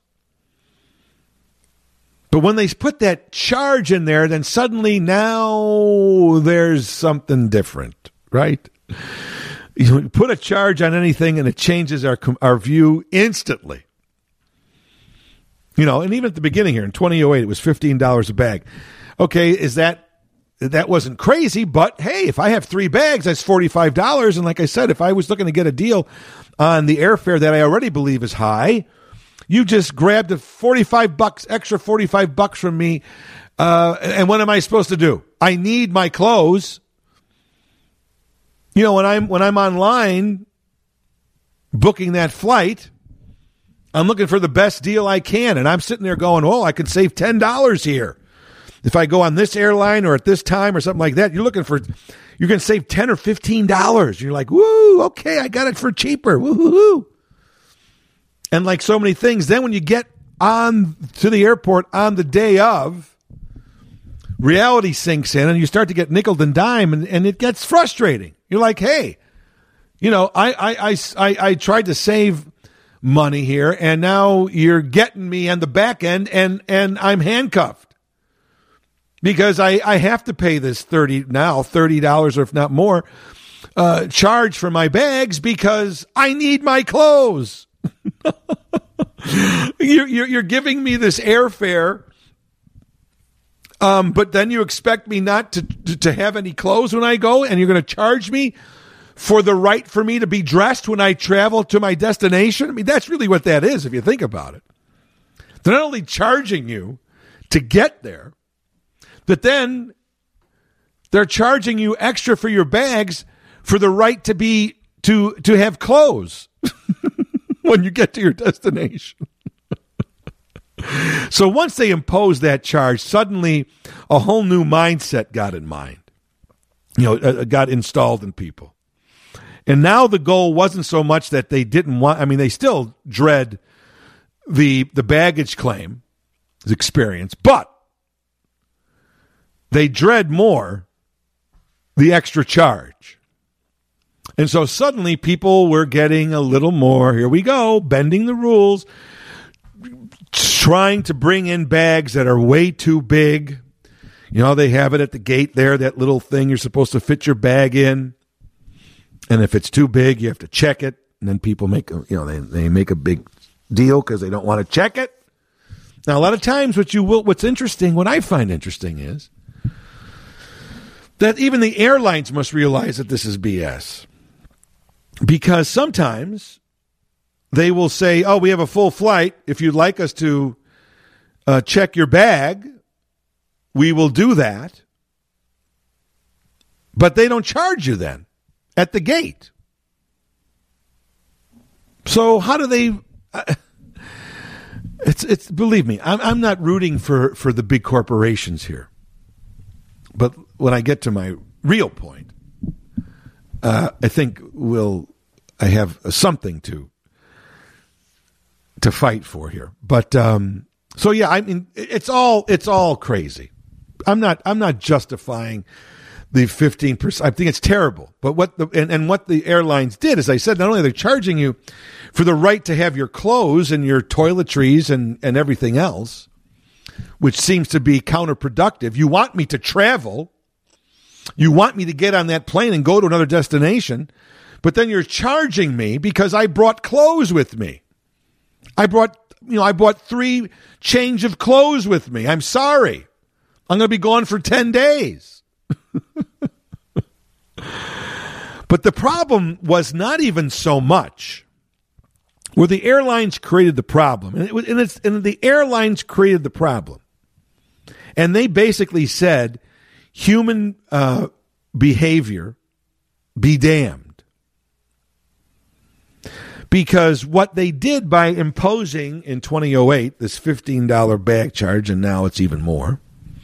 But when they put that charge in there, then suddenly now there's something different, right? You put a charge on anything and it changes our our view instantly. You know, and even at the beginning here in twenty oh eight, it was fifteen dollars a bag. Okay, is that, that wasn't crazy, but hey, if I have three bags, that's forty-five dollars. And like I said, if I was looking to get a deal on the airfare that I already believe is high, you just grabbed the forty-five bucks, extra forty-five bucks from me. Uh, and what am I supposed to do? I need my clothes. You know, when I'm, when I'm online booking that flight, I'm looking for the best deal I can. And I'm sitting there going, oh, I can save ten dollars here. If I go on this airline or at this time or something like that, you're looking for, you're going to save ten or fifteen dollars. You're like, woo, okay, I got it for cheaper. Woo-hoo-hoo. And like so many things, then when you get on to the airport on the day of, reality sinks in and you start to get nickeled and dime, and, and it gets frustrating. You're like, hey, you know, I, I, I, I, I tried to save money here, and now you're getting me on the back end, and, and I'm handcuffed because I, I have to pay this thirty now thirty dollars, or if not more, uh, charge for my bags because I need my clothes. you're, you're, you're giving me this airfare, um, but then you expect me not to, to, to have any clothes when I go, and you're going to charge me for the right for me to be dressed when I travel to my destination. I mean, that's really what that is, if you think about it. They're not only charging you to get there, but then they're charging you extra for your bags for the right to be to to have clothes when you get to your destination. So once they imposed that charge, suddenly a whole new mindset got in mind. You know, uh, got installed in people. And now the goal wasn't so much that they didn't want, I mean, they still dread the the baggage claim experience, but they dread more the extra charge. And so suddenly people were getting a little more, here we go, bending the rules, trying to bring in bags that are way too big. You know, they have it at the gate there, that little thing you're supposed to fit your bag in. And if it's too big, you have to check it. And then people make, a, you know, they, they make a big deal because they don't want to check it. Now, a lot of times what you will, what's interesting, what I find interesting is that even the airlines must realize that this is B S. Because sometimes they will say, oh, we have a full flight. If you'd like us to uh, check your bag, we will do that. But they don't charge you then at the gate. So how do they... Uh, it's it's believe me, I'm I'm not rooting for, for the big corporations here. But when I get to my real point, uh, I think we'll I have something to to fight for here. But um, so yeah, I mean it's all it's all crazy. I'm not I'm not justifying the fifteen percent. I think it's terrible. But what the and, and what the airlines did, as I said, not only are they charging you for the right to have your clothes and your toiletries and, and everything else, which seems to be counterproductive. You want me to travel. You want me to get on that plane and go to another destination, but then you're charging me because I brought clothes with me. I brought, you know, I bought three change of clothes with me. I'm sorry. I'm going to be gone for ten days. But the problem was not even so much where the airlines created the problem, and, it was, and, it's, and the airlines created the problem, and they basically said, human uh, behavior be damned. Because what they did by imposing in twenty oh eight this fifteen dollars bag charge, and now it's even more,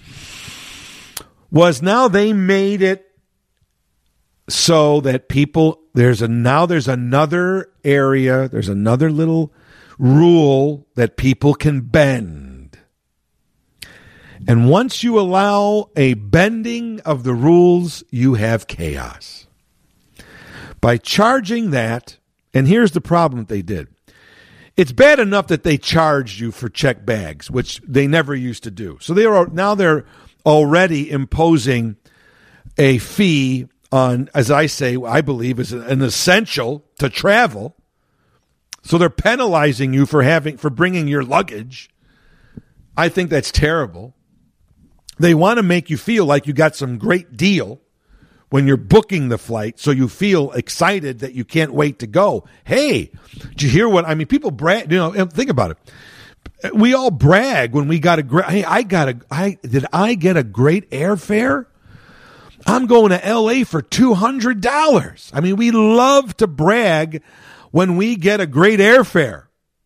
was now they made it so that people, there's a now there's another area, there's another little rule that people can bend. And once you allow a bending of the rules, you have chaos. By charging that, and here's the problem that they did. It's bad enough that they charged you for checked bags, which they never used to do. So they are now they're already imposing a fee on, as I say, I believe is an essential to travel. So they're penalizing you for having for bringing your luggage. I think that's terrible. They want to make you feel like you got some great deal when you're booking the flight, so you feel excited that you can't wait to go. Hey, did you hear what I mean? People brag. You know, think about it. We all brag when we got a great. Hey, I got a. I did I get a great airfare? I'm going to L A for two hundred dollars. I mean, we love to brag when we get a great airfare.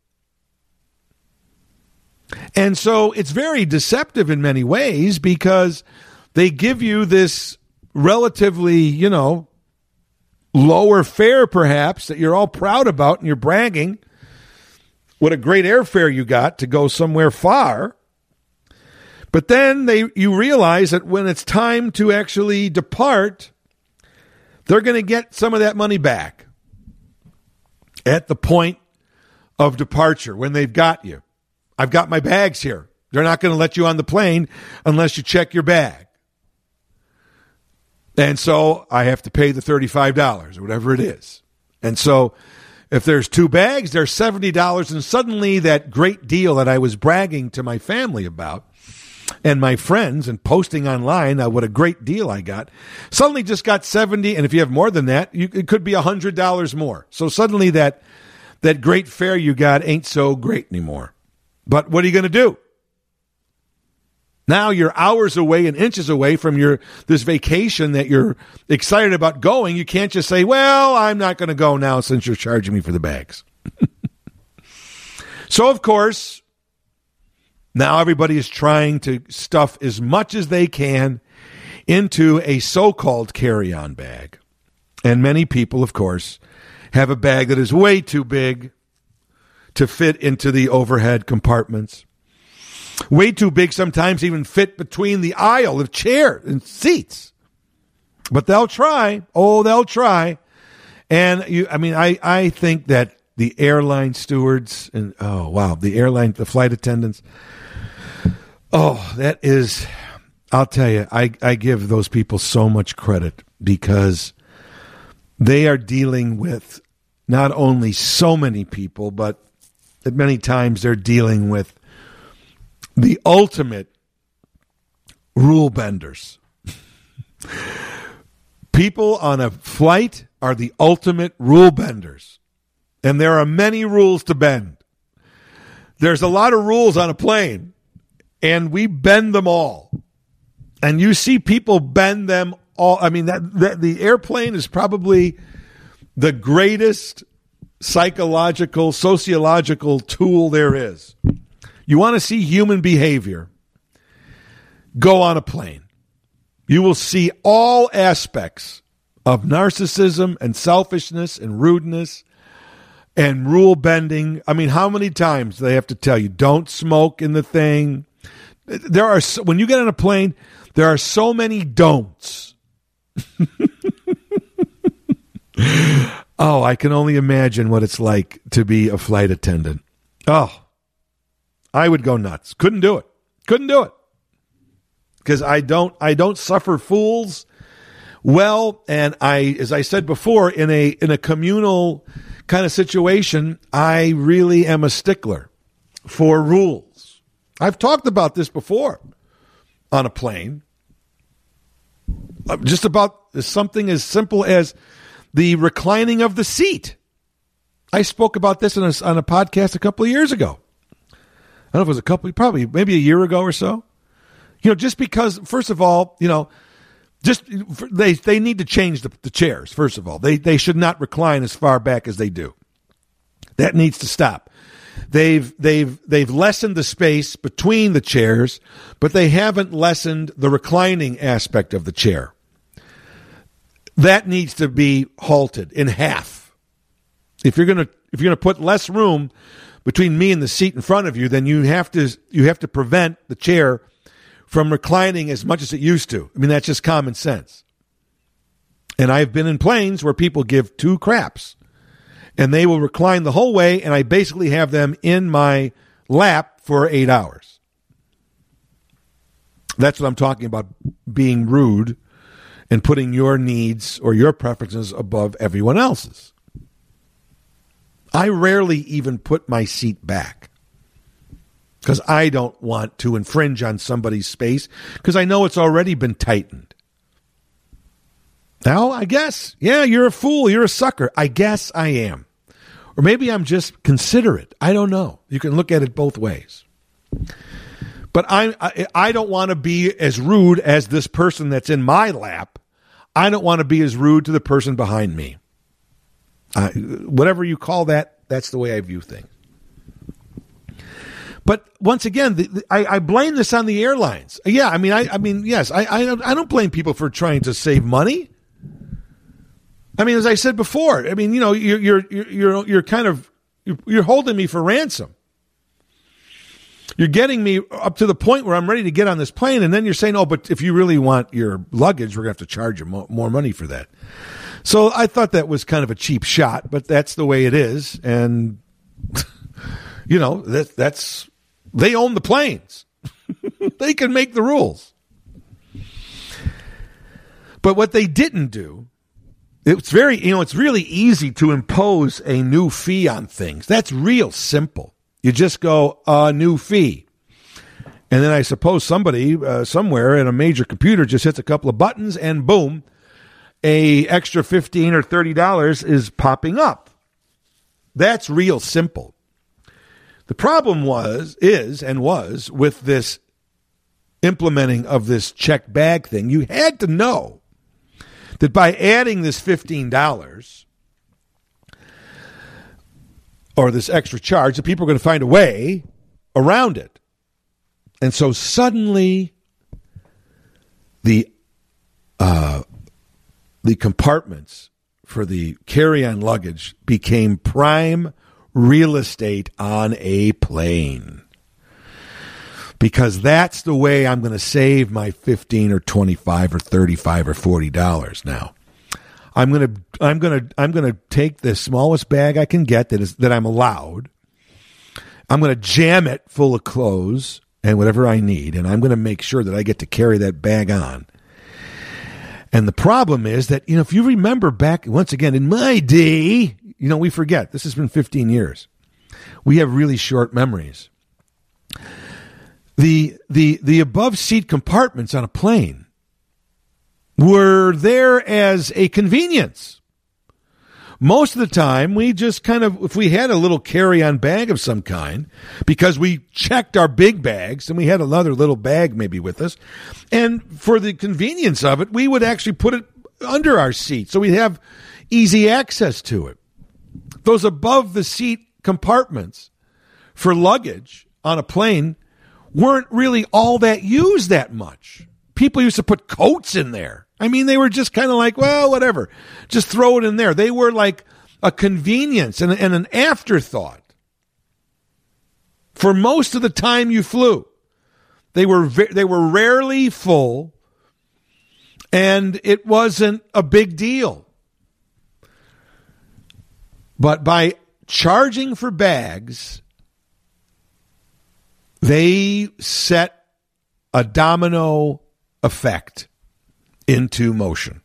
And so it's very deceptive in many ways because they give you this relatively, you know, lower fare perhaps that you're all proud about and you're bragging what a great airfare you got to go somewhere far. But then they you realize that when it's time to actually depart, they're going to get some of that money back at the point of departure when they've got you. I've got my bags here. They're not going to let you on the plane unless you check your bag. And so I have to pay the thirty-five dollars or whatever it is. And so if there's two bags, there's seventy dollars. And suddenly that great deal that I was bragging to my family about and my friends and posting online uh, what a great deal I got, suddenly just got seventy. And if you have more than that, you, it could be one hundred dollars more. So suddenly that that great fare you got ain't so great anymore. But what are you going to do? Now you're hours away and inches away from your this vacation that you're excited about going. You can't just say, well, I'm not going to go now since you're charging me for the bags. So, of course, now everybody is trying to stuff as much as they can into a so-called carry-on bag. And many people, of course, have a bag that is way too big to fit into the overhead compartments. Way too big, sometimes even fit between the aisle of chairs and seats. But they'll try. Oh, they'll try. And you, I mean, I, I think that the airline stewards and, oh, wow, the airline, the flight attendants, oh, that is, I'll tell you, I, I give those people so much credit because they are dealing with not only so many people, but at many times they're dealing with the ultimate rule benders. People on a flight are the ultimate rule benders. and there are many rules to bend. There's a lot of rules on a plane, and we bend them all. And you see people bend them all. I mean, that, that the airplane is probably the greatest psychological, sociological tool there is. You want to see human behavior? Go on a plane. You will see all aspects of narcissism and selfishness and rudeness and rule bending. I mean, how many times do they have to tell you, don't smoke in the thing? There are, when you get on a plane, there are so many don'ts. Oh, I can only imagine what it's like to be a flight attendant. Oh, I would go nuts. Couldn't do it. Couldn't do it. Because I don't, I don't suffer fools well, and I, as I said before, in a in a communal kind of situation, I really am a stickler for rules. I've talked about this before on a plane. Just about something as simple as the reclining of the seat. I spoke about this on a, on a podcast a couple of years ago. I don't know if it was a couple, probably maybe a year ago or so. You know, just because, first of all, you know, just they they need to change the, the chairs, first of all. They they should not recline as far back as they do. That needs to stop. They've they've they've lessened the space between the chairs, but they haven't lessened the reclining aspect of the chair. That needs to be halted in half. If you're gonna if you're gonna put less room between me and the seat in front of you, then you have to you have to prevent the chair from reclining as much as it used to. I mean, that's just common sense. And I've been in planes where people give two craps, and they will recline the whole way, and I basically have them in my lap for eight hours. That's what I'm talking about, being rude and putting your needs or your preferences above everyone else's. I rarely even put my seat back because I don't want to infringe on somebody's space because I know it's already been tightened. Now, I guess, yeah, you're a fool. You're a sucker. I guess I am. Or maybe I'm just considerate. I don't know. You can look at it both ways. But I, I, I don't want to be as rude as this person that's in my lap. I don't want to be as rude to the person behind me. Uh, whatever you call that, that's the way I view things. But once again, the, the, I, I blame this on the airlines. Yeah, I mean, I, I mean, yes, I, I, I don't blame people for trying to save money. I mean, as I said before, I mean, you know, you're you're you're you're kind of you're, you're holding me for ransom. You're getting me up to the point where I'm ready to get on this plane, and then you're saying, "Oh, but if you really want your luggage, we're going to have to charge you mo- more money for that." So I thought that was kind of a cheap shot, but that's the way it is, and you know that that's they own the planes. They can make the rules. But what they didn't do, it's very, you know, it's really easy to impose a new fee on things. That's real simple. You just go, a new fee. And then I suppose somebody uh, somewhere in a major computer just hits a couple of buttons and boom, a extra fifteen or thirty dollars is popping up. That's real simple. The problem was, is, and was with this implementing of this check bag thing, you had to know that by adding this fifteen dollars or this extra charge, that people are going to find a way around it. And so suddenly the uh, the compartments for the carry-on luggage became prime real estate on a plane. Because that's the way I'm going to save my fifteen or twenty-five or thirty-five or forty dollars now. I'm going to I'm going to I'm going to take the smallest bag I can get that is that I'm allowed. I'm going to jam it full of clothes and whatever I need, and I'm going to make sure that I get to carry that bag on. And the problem is that, you know, if you remember back once again in my day, you know, we forget. This has been fifteen years. We have really short memories. The the the above seat compartments on a plane were there as a convenience. most of the time, we just kind of, if we had a little carry-on bag of some kind, because we checked our big bags and we had another little bag maybe with us, and for the convenience of it, we would actually put it under our seat so we'd have easy access to it. Those above-the-seat compartments for luggage on a plane weren't really all that used that much. People used to put coats in there. I mean, they were just kind of like, well, whatever. Just throw it in there. They were like a convenience and, and an afterthought. For most of the time you flew, they were they were rarely full, and it wasn't a big deal. But by charging for bags, they set a domino effect into motion.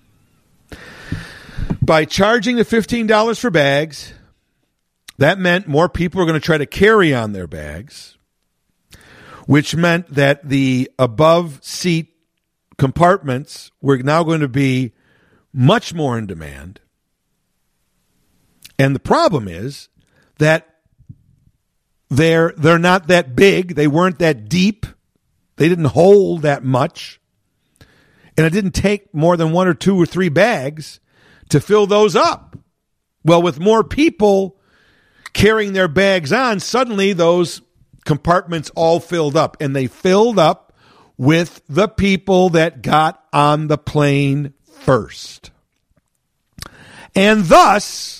By charging the fifteen dollars for bags, that meant more people were going to try to carry on their bags, which meant that the above seat compartments were now going to be much more in demand. And the problem is that they're they're not that big. They weren't that deep. They didn't hold that much. And it didn't take more than one or two or three bags to fill those up. Well, with more people carrying their bags on, suddenly those compartments all filled up. And they filled up with the people that got on the plane first. And thus,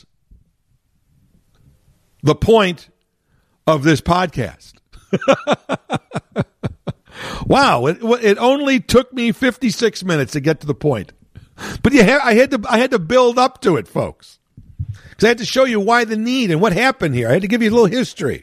the point of this podcast. Wow, it, it only took me fifty-six minutes to get to the point. But you ha- I had to I had to build up to it, folks. Because I had to show you why the need and what happened here. I had to give you a little history.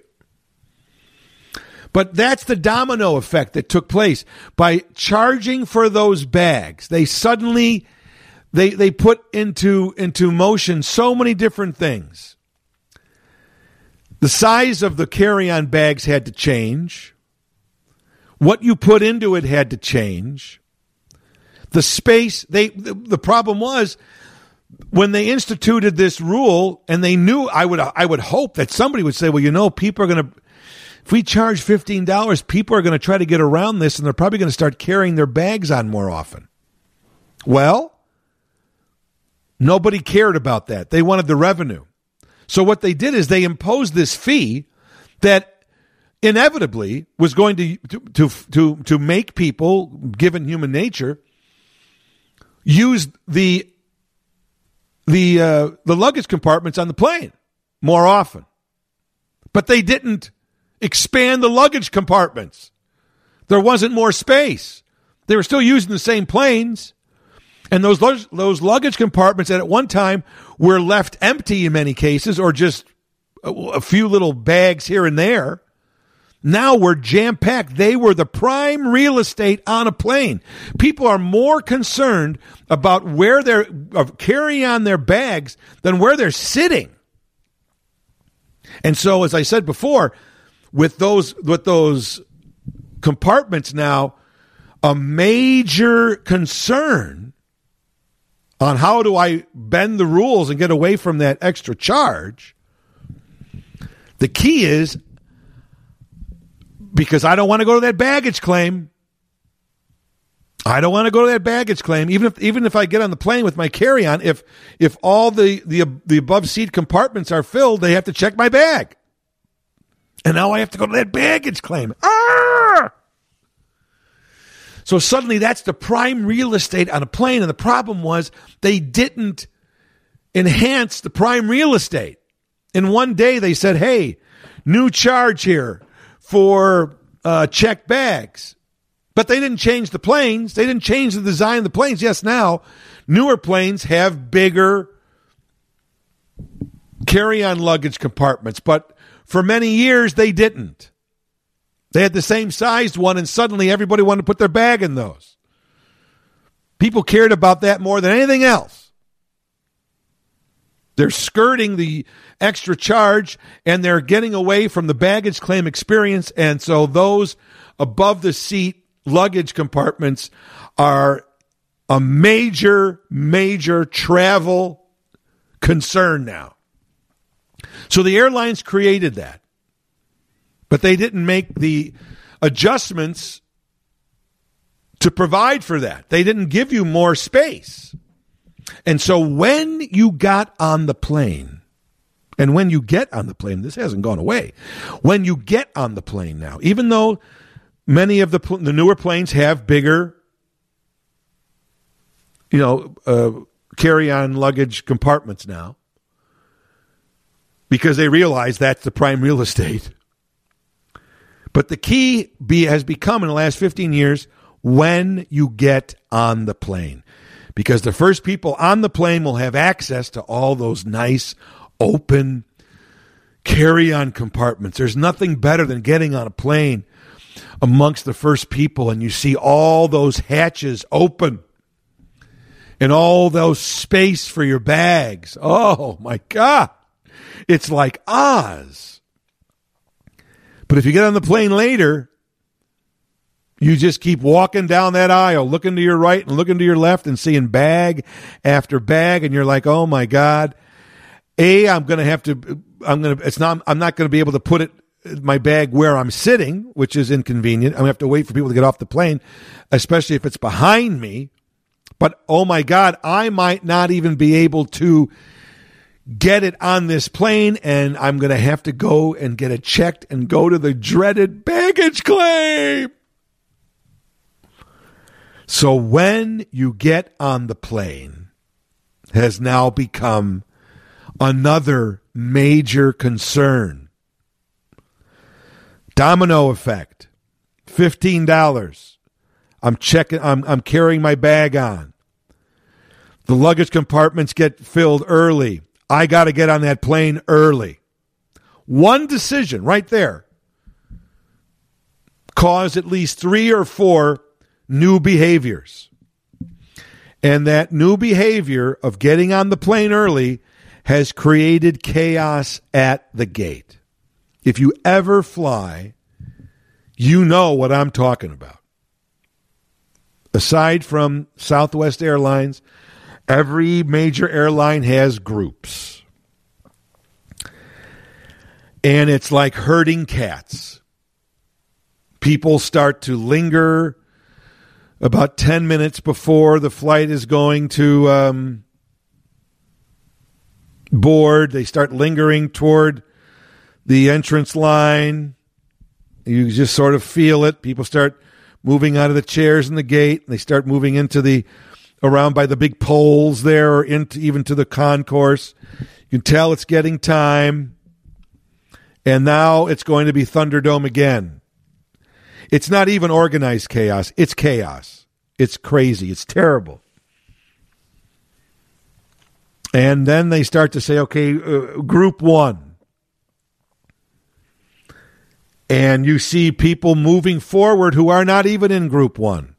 But that's the domino effect that took place. By charging for those bags, they suddenly they they put into into motion so many different things. The size of the carry-on bags had to change. What you put into it had to change. The space, they the, the problem was when they instituted this rule, and they knew, I would I would hope that somebody would say, well, you know, people are going to, if we charge fifteen dollars, people are going to try to get around this, and they're probably going to start carrying their bags on more often. Well, nobody cared about that. They wanted the revenue. So what they did is they imposed this fee that inevitably was going to to to to make people, given human nature, use the the uh, the luggage compartments on the plane more often. But they didn't expand the luggage compartments. There wasn't more space. They were still using the same planes, and those those luggage compartments that at one time were left empty in many cases, or just a, a few little bags here and there, now we're jam-packed. They were the prime real estate on a plane. People are more concerned about where they're uh, carrying on their bags than where they're sitting. And so, as I said before, with those with those compartments now, a major concern on how do I bend the rules and get away from that extra charge. The key is, because I don't want to go to that baggage claim. I don't want to go to that baggage claim, even if even if I get on the plane with my carry-on. If if all the the the above seat compartments are filled, they have to check my bag, and now I have to go to that baggage claim. Ah! So suddenly, that's the prime real estate on a plane, and the problem was they didn't enhance the prime real estate. In one day, they said, "Hey, new charge here for uh, checked bags." But they didn't change the planes. They didn't change the design of the planes. Yes, now, newer planes have bigger carry-on luggage compartments. But for many years, they didn't. They had the same sized one, and suddenly everybody wanted to put their bag in those. People cared about that more than anything else. They're skirting the extra charge, and they're getting away from the baggage claim experience. And so those above the seat luggage compartments are a major, major travel concern now. So the airlines created that. But they didn't make the adjustments to provide for that. They didn't give you more space. And so when you got on the plane, and when you get on the plane, this hasn't gone away. When you get on the plane now, even though many of the the newer planes have bigger, you know, uh, carry-on luggage compartments now, because they realize that's the prime real estate. But the key be, has become in the last fifteen years when you get on the plane. Because the first people on the plane will have access to all those nice, open, carry-on compartments. There's nothing better than getting on a plane amongst the first people and you see all those hatches open and all those space for your bags. Oh, my God. It's like Oz. But if you get on the plane later, you just keep walking down that aisle, looking to your right and looking to your left and seeing bag after bag, and you're like, "Oh my God! A, I'm going to have to. I'm going to. It's not. I'm not going to be able to put it my bag where I'm sitting, which is inconvenient. I'm going to have to wait for people to get off the plane, especially if it's behind me. But oh my God, I might not even be able to get it on this plane, and I'm going to have to go and get it checked and go to the dreaded baggage claim." So when you get on the plane has now become another major concern. Domino effect. fifteen dollars. I'm checking I'm I'm carrying my bag on. The luggage compartments get filled early. I got to get on that plane early. One decision right there caused at least three or four new behaviors. And that new behavior of getting on the plane early has created chaos at the gate. If you ever fly, you know what I'm talking about. Aside from Southwest Airlines, every major airline has groups. And it's like herding cats. People start to linger about ten minutes before the flight is going to um, board. They start lingering toward the entrance line. You just sort of feel it. People start moving out of the chairs in the gate. And they start moving into the, around by the big poles there, or into even to the concourse. You can tell it's getting time. And now it's going to be Thunderdome again. It's not even organized chaos. It's chaos. It's crazy. It's terrible. And then they start to say, okay, uh, group one. And you see people moving forward who are not even in group one.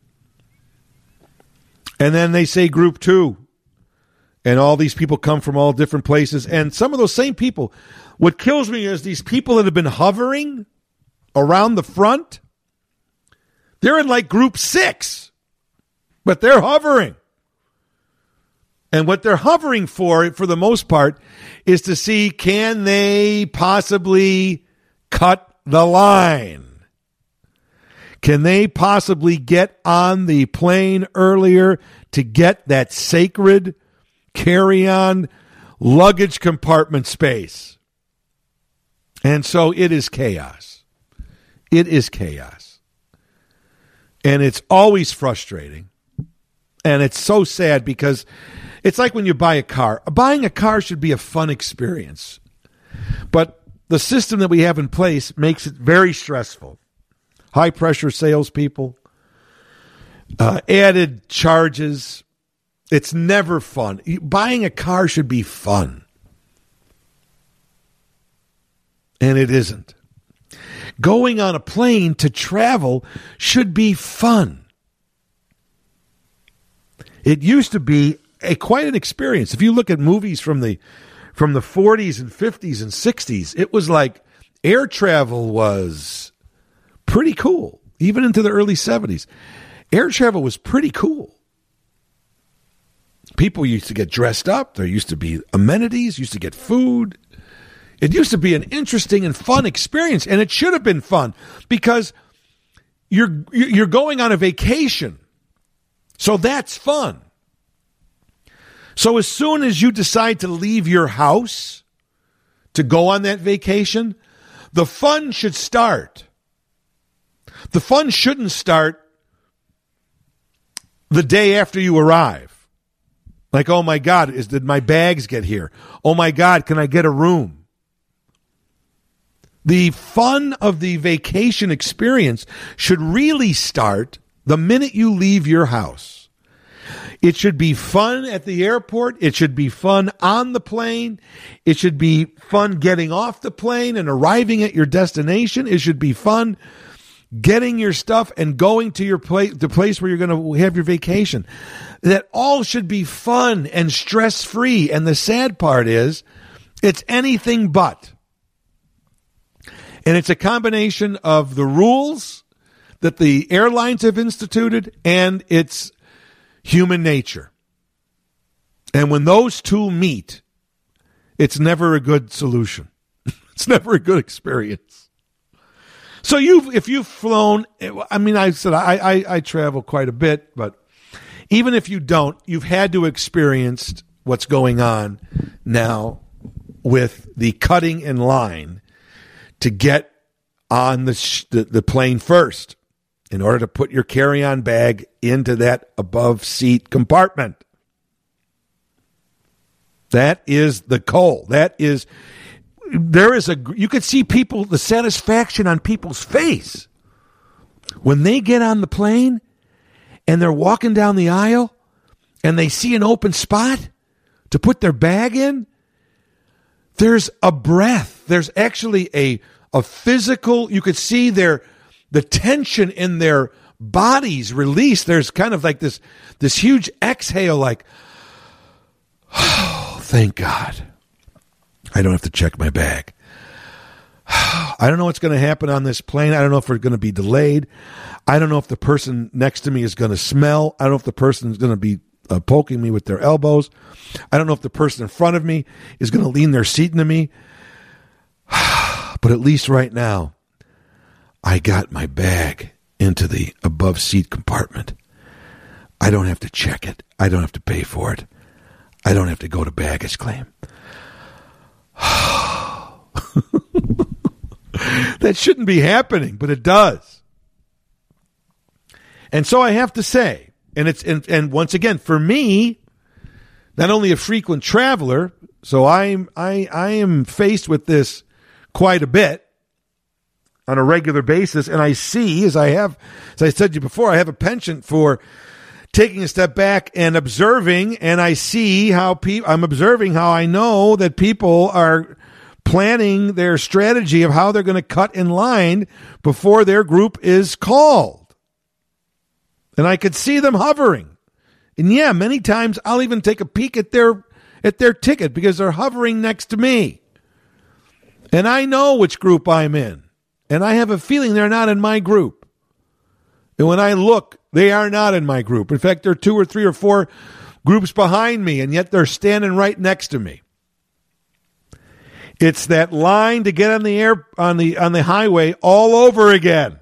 And then they say group two. And all these people come from all different places. And some of those same people, what kills me is these people that have been hovering around the front, they're in like group six, but they're hovering. And what they're hovering for, for the most part, is to see, can they possibly cut the line? Can they possibly get on the plane earlier to get that sacred carry-on luggage compartment space? And so it is chaos. It is chaos. And it's always frustrating. And it's so sad because it's like when you buy a car. Buying a car should be a fun experience. But the system that we have in place makes it very stressful. High-pressure salespeople, uh, added charges. It's never fun. Buying a car should be fun. And it isn't. Going on a plane to travel should be fun. It used to be a quite an experience. If you look at movies from the from the forties and fifties and sixties, it was like air travel was pretty cool. Even into the early seventies, air travel was pretty cool. people used to get dressed up. There used to be amenities, used to get food. It used to be an interesting and fun experience, and it should have been fun because you're you're going on a vacation. So that's fun. So as soon as you decide to leave your house to go on that vacation, the fun should start. The fun shouldn't start the day after you arrive. Like, oh my God, is did my bags get here? Oh my God, can I get a room? The fun of the vacation experience should really start the minute you leave your house. It should be fun at the airport. It should be fun on the plane. It should be fun getting off the plane and arriving at your destination. It should be fun getting your stuff and going to your place, the place where you're going to have your vacation. That all should be fun and stress-free. And the sad part is, it's anything but. And it's a combination of the rules that the airlines have instituted and it's human nature. And when those two meet, it's never a good solution. It's never a good experience. So you've, if you've flown, I mean, I said I, I, I travel quite a bit, but even if you don't, you've had to experience what's going on now with the cutting in line to get on the, sh- the the plane first in order to put your carry-on bag into that above seat compartment. That is the coal. That is, there is a, you could see people, the satisfaction on people's face when they get on the plane and they're walking down the aisle and they see an open spot to put their bag in. There's a breath. There's actually a, a physical, you could see their, the tension in their bodies release. There's kind of like this, this huge exhale, like, oh, thank God. I don't have to check my bag. I don't know what's going to happen on this plane. I don't know if we're going to be delayed. I don't know if the person next to me is going to smell. I don't know if the person is going to be uh, poking me with their elbows. I don't know if the person in front of me is going to lean their seat into me. But at least right now, I got my bag into the above seat compartment. I don't have to check it. I don't have to pay for it. I don't have to go to baggage claim. That shouldn't be happening, but it does. And so I have to say, and it's and, and once again, for me, not only a frequent traveler, so I'm I I am faced with this quite a bit on a regular basis, and I see, as I have, as I said to you before, I have a penchant for taking a step back and observing, and I see how people, I'm observing how I know that people are planning their strategy of how they're going to cut in line before their group is called. And I could see them hovering. And yeah, many times I'll even take a peek at their at their ticket because they're hovering next to me. And I know which group I'm in. And I have a feeling they're not in my group. And when I look, they are not in my group. In fact, there are two or three or four groups behind me, and yet they're standing right next to me. It's that line to get on the air on the on the highway all over again.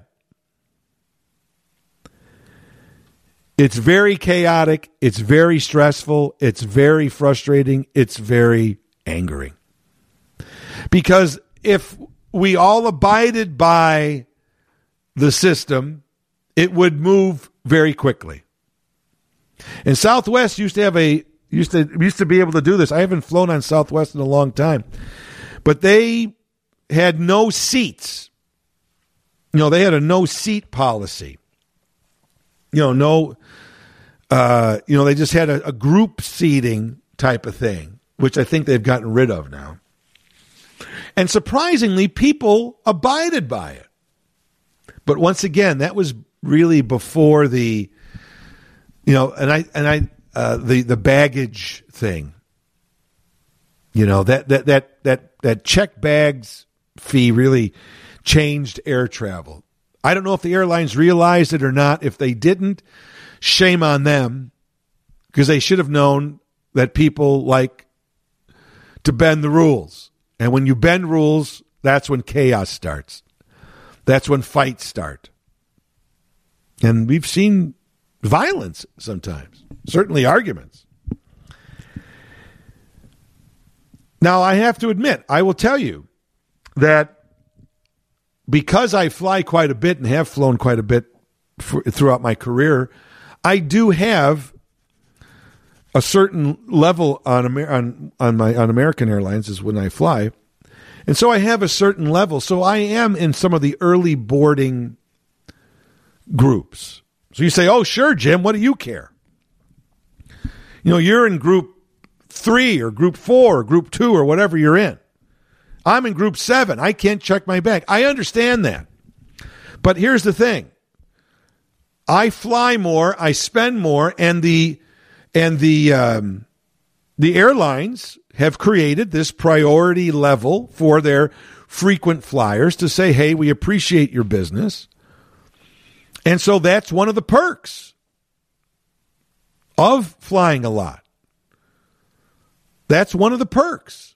It's very chaotic. It's very stressful. It's very frustrating. It's very angering. Because if we all abided by the system, it would move very quickly. And Southwest used to have a used to used to be able to do this. I haven't flown on Southwest in a long time, but they had no seats. You know, they had a no seat policy. You know, no. Uh, you know, they just had a, a group seating type of thing, which I think they've gotten rid of now. And surprisingly, people abided by it. But once again, that was really before the, you know, and I and I uh, the the baggage thing. You know, that that that that that check bags fee really changed air travel. I don't know if the airlines realized it or not. If they didn't, shame on them, because they should have known that people like to bend the rules. And when you bend rules, that's when chaos starts. That's when fights start. And we've seen violence sometimes, certainly arguments. Now, I have to admit, I will tell you that because I fly quite a bit and have flown quite a bit for, throughout my career, I do have a certain level on Amer- on on my on American Airlines is when I fly, and so I have a certain level. So I am in some of the early boarding groups. So you say, "Oh, sure, Jim. What do you care?" You know, you're in group three or group four or group two or whatever you're in. I'm in group seven. I can't check my bag. I understand that, but here's the thing: I fly more, I spend more, and the And the um, the airlines have created this priority level for their frequent flyers to say, hey, we appreciate your business. And so that's one of the perks of flying a lot. That's one of the perks.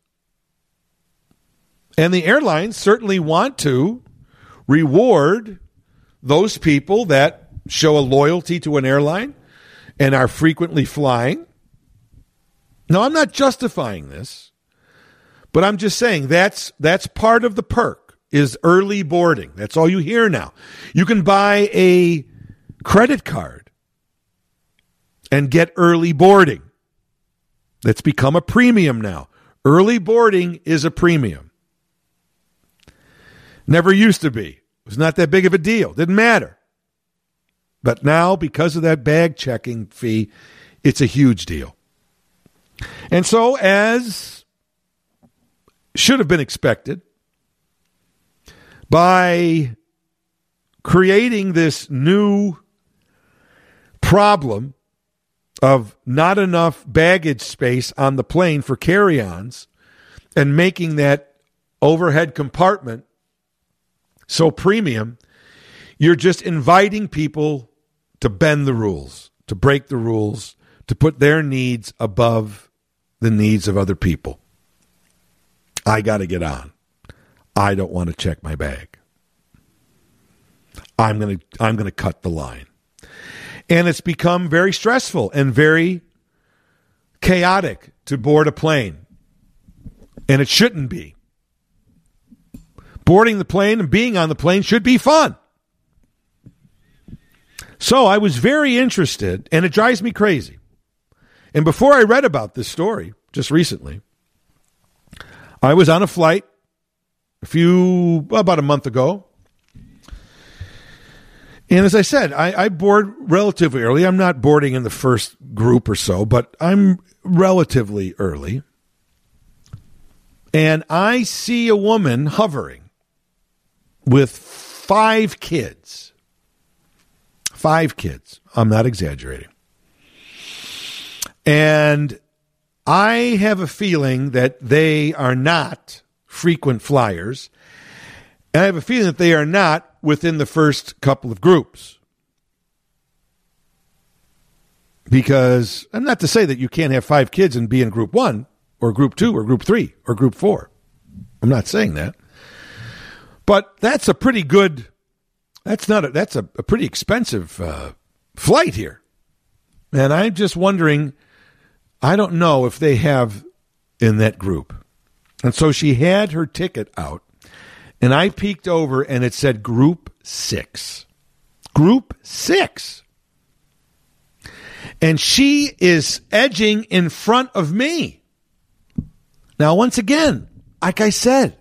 And the airlines certainly want to reward those people that show a loyalty to an airline and are frequently flying. Now, I'm not justifying this, but I'm just saying that's that's part of the perk is early boarding. That's all you hear now. You can buy a credit card and get early boarding. That's become a premium now. Early boarding is a premium. Never used to be. It was not that big of a deal. Didn't matter. But now, because of that bag checking fee, it's a huge deal. And so, as should have been expected, by creating this new problem of not enough baggage space on the plane for carry-ons and making that overhead compartment so premium, you're just inviting people to bend the rules, to break the rules, to put their needs above the needs of other people. I got to get on. I don't want to check my bag. I'm going to I'm going to cut the line. And it's become very stressful and very chaotic to board a plane. And it shouldn't be. Boarding the plane and being on the plane should be fun. So I was very interested, and it drives me crazy. And before I read about this story, just recently, I was on a flight a few, about a month ago. And as I said, I, I board relatively early. I'm not boarding in the first group or so, but I'm relatively early. And I see a woman hovering with five kids. Five kids. I'm not exaggerating. And I have a feeling that they are not frequent flyers. And I have a feeling that they are not within the first couple of groups. Because I'm not to say that you can't have five kids and be in group one or group two or group three or group four. I'm not saying that. But that's a pretty good, that's not a, that's a, a pretty expensive uh, flight here. And I'm just wondering, I don't know if they have in that group. And so she had her ticket out, and I peeked over, and it said Group Six. Group Six. And she is edging in front of me. Now, once again, like I said,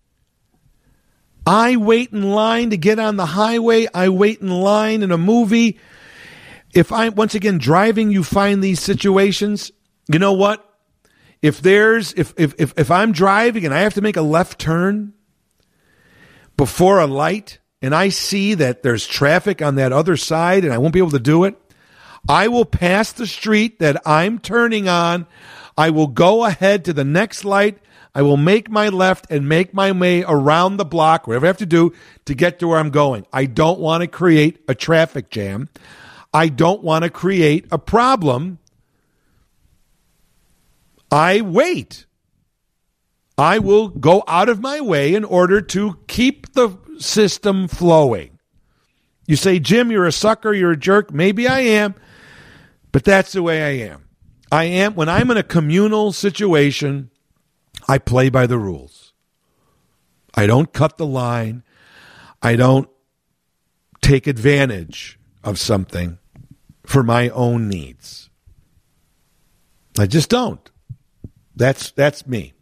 I wait in line to get on the highway. I wait in line in a movie. If I'm, once again, driving, you find these situations. You know what? If there's, if, if, if, if I'm driving and I have to make a left turn before a light and I see that there's traffic on that other side and I won't be able to do it, I will pass the street that I'm turning on. I will go ahead to the next light. I will make my left and make my way around the block, whatever I have to do to get to where I'm going. I don't want to create a traffic jam. I don't want to create a problem I wait. I will go out of my way in order to keep the system flowing. You say, Jim, you're a sucker, you're a jerk. Maybe I am, but that's the way I am. I am, when I'm in a communal situation, I play by the rules. I don't cut the line. I don't take advantage of something for my own needs. I just don't. That's that's me.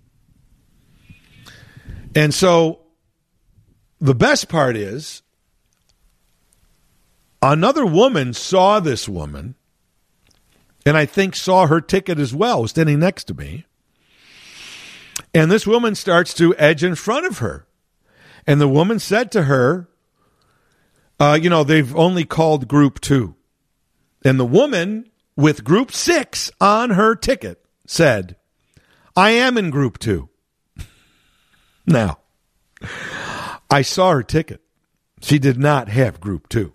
And so the best part is another woman saw this woman, and I think saw her ticket as well, standing next to me. And this woman starts to edge in front of her. And the woman said to her, uh, you know, they've only called group two. And the woman with group six on her ticket said, I am in group two. Now, I saw her ticket. She did not have group two.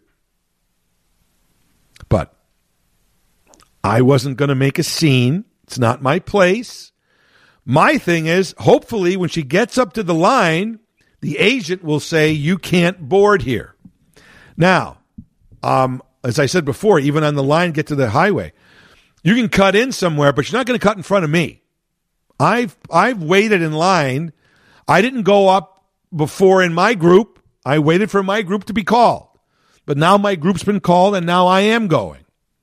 But I wasn't going to make a scene. It's not my place. My thing is, hopefully, when she gets up to the line, the agent will say, you can't board here. Now, um, as I said before, even on the line, get to the highway, you can cut in somewhere, but you're not going to cut in front of me. I've I've waited in line. I didn't go up before in my group. I waited for my group to be called. But now my group's been called, and now I am going.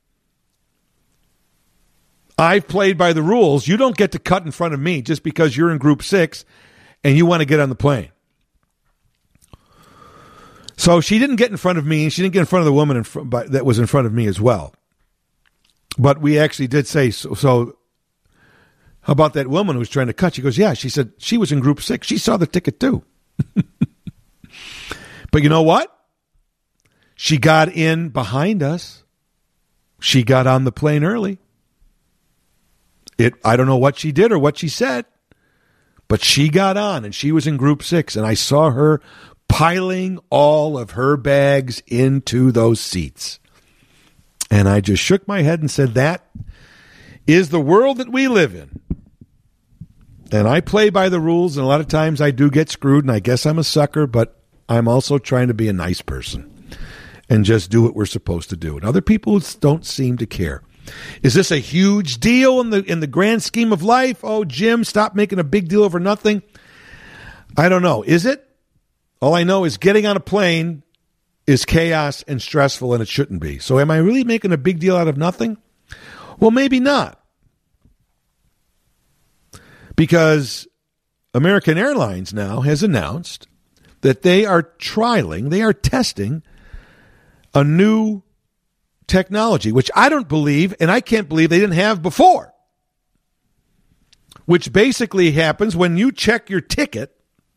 I've played by the rules. You don't get to cut in front of me just because you're in group six and you want to get on the plane. So she didn't get in front of me, and she didn't get in front of the woman in front, that was in front of me as well. But we actually did say, so, so how about that woman who was trying to cut? She goes, yeah, she said she was in group six. She saw the ticket too. But you know what? She got in behind us. She got on the plane early. It, I don't know what she did or what she said, but she got on, and she was in group six, and I saw her piling all of her bags into those seats. And I just shook my head and said, that is the world that we live in. And I play by the rules, and a lot of times I do get screwed, and I guess I'm a sucker, but I'm also trying to be a nice person and just do what we're supposed to do. And other people don't seem to care. Is this a huge deal in the in the grand scheme of life? Oh, Jim, stop making a big deal over nothing. I don't know. Is it? All I know is getting on a plane is chaos and stressful, and it shouldn't be. So am I really making a big deal out of nothing? Well, maybe not. Because American Airlines now has announced that they are trialing, they are testing a new technology, which I don't believe, and I can't believe they didn't have before. Which basically happens when you check your ticket,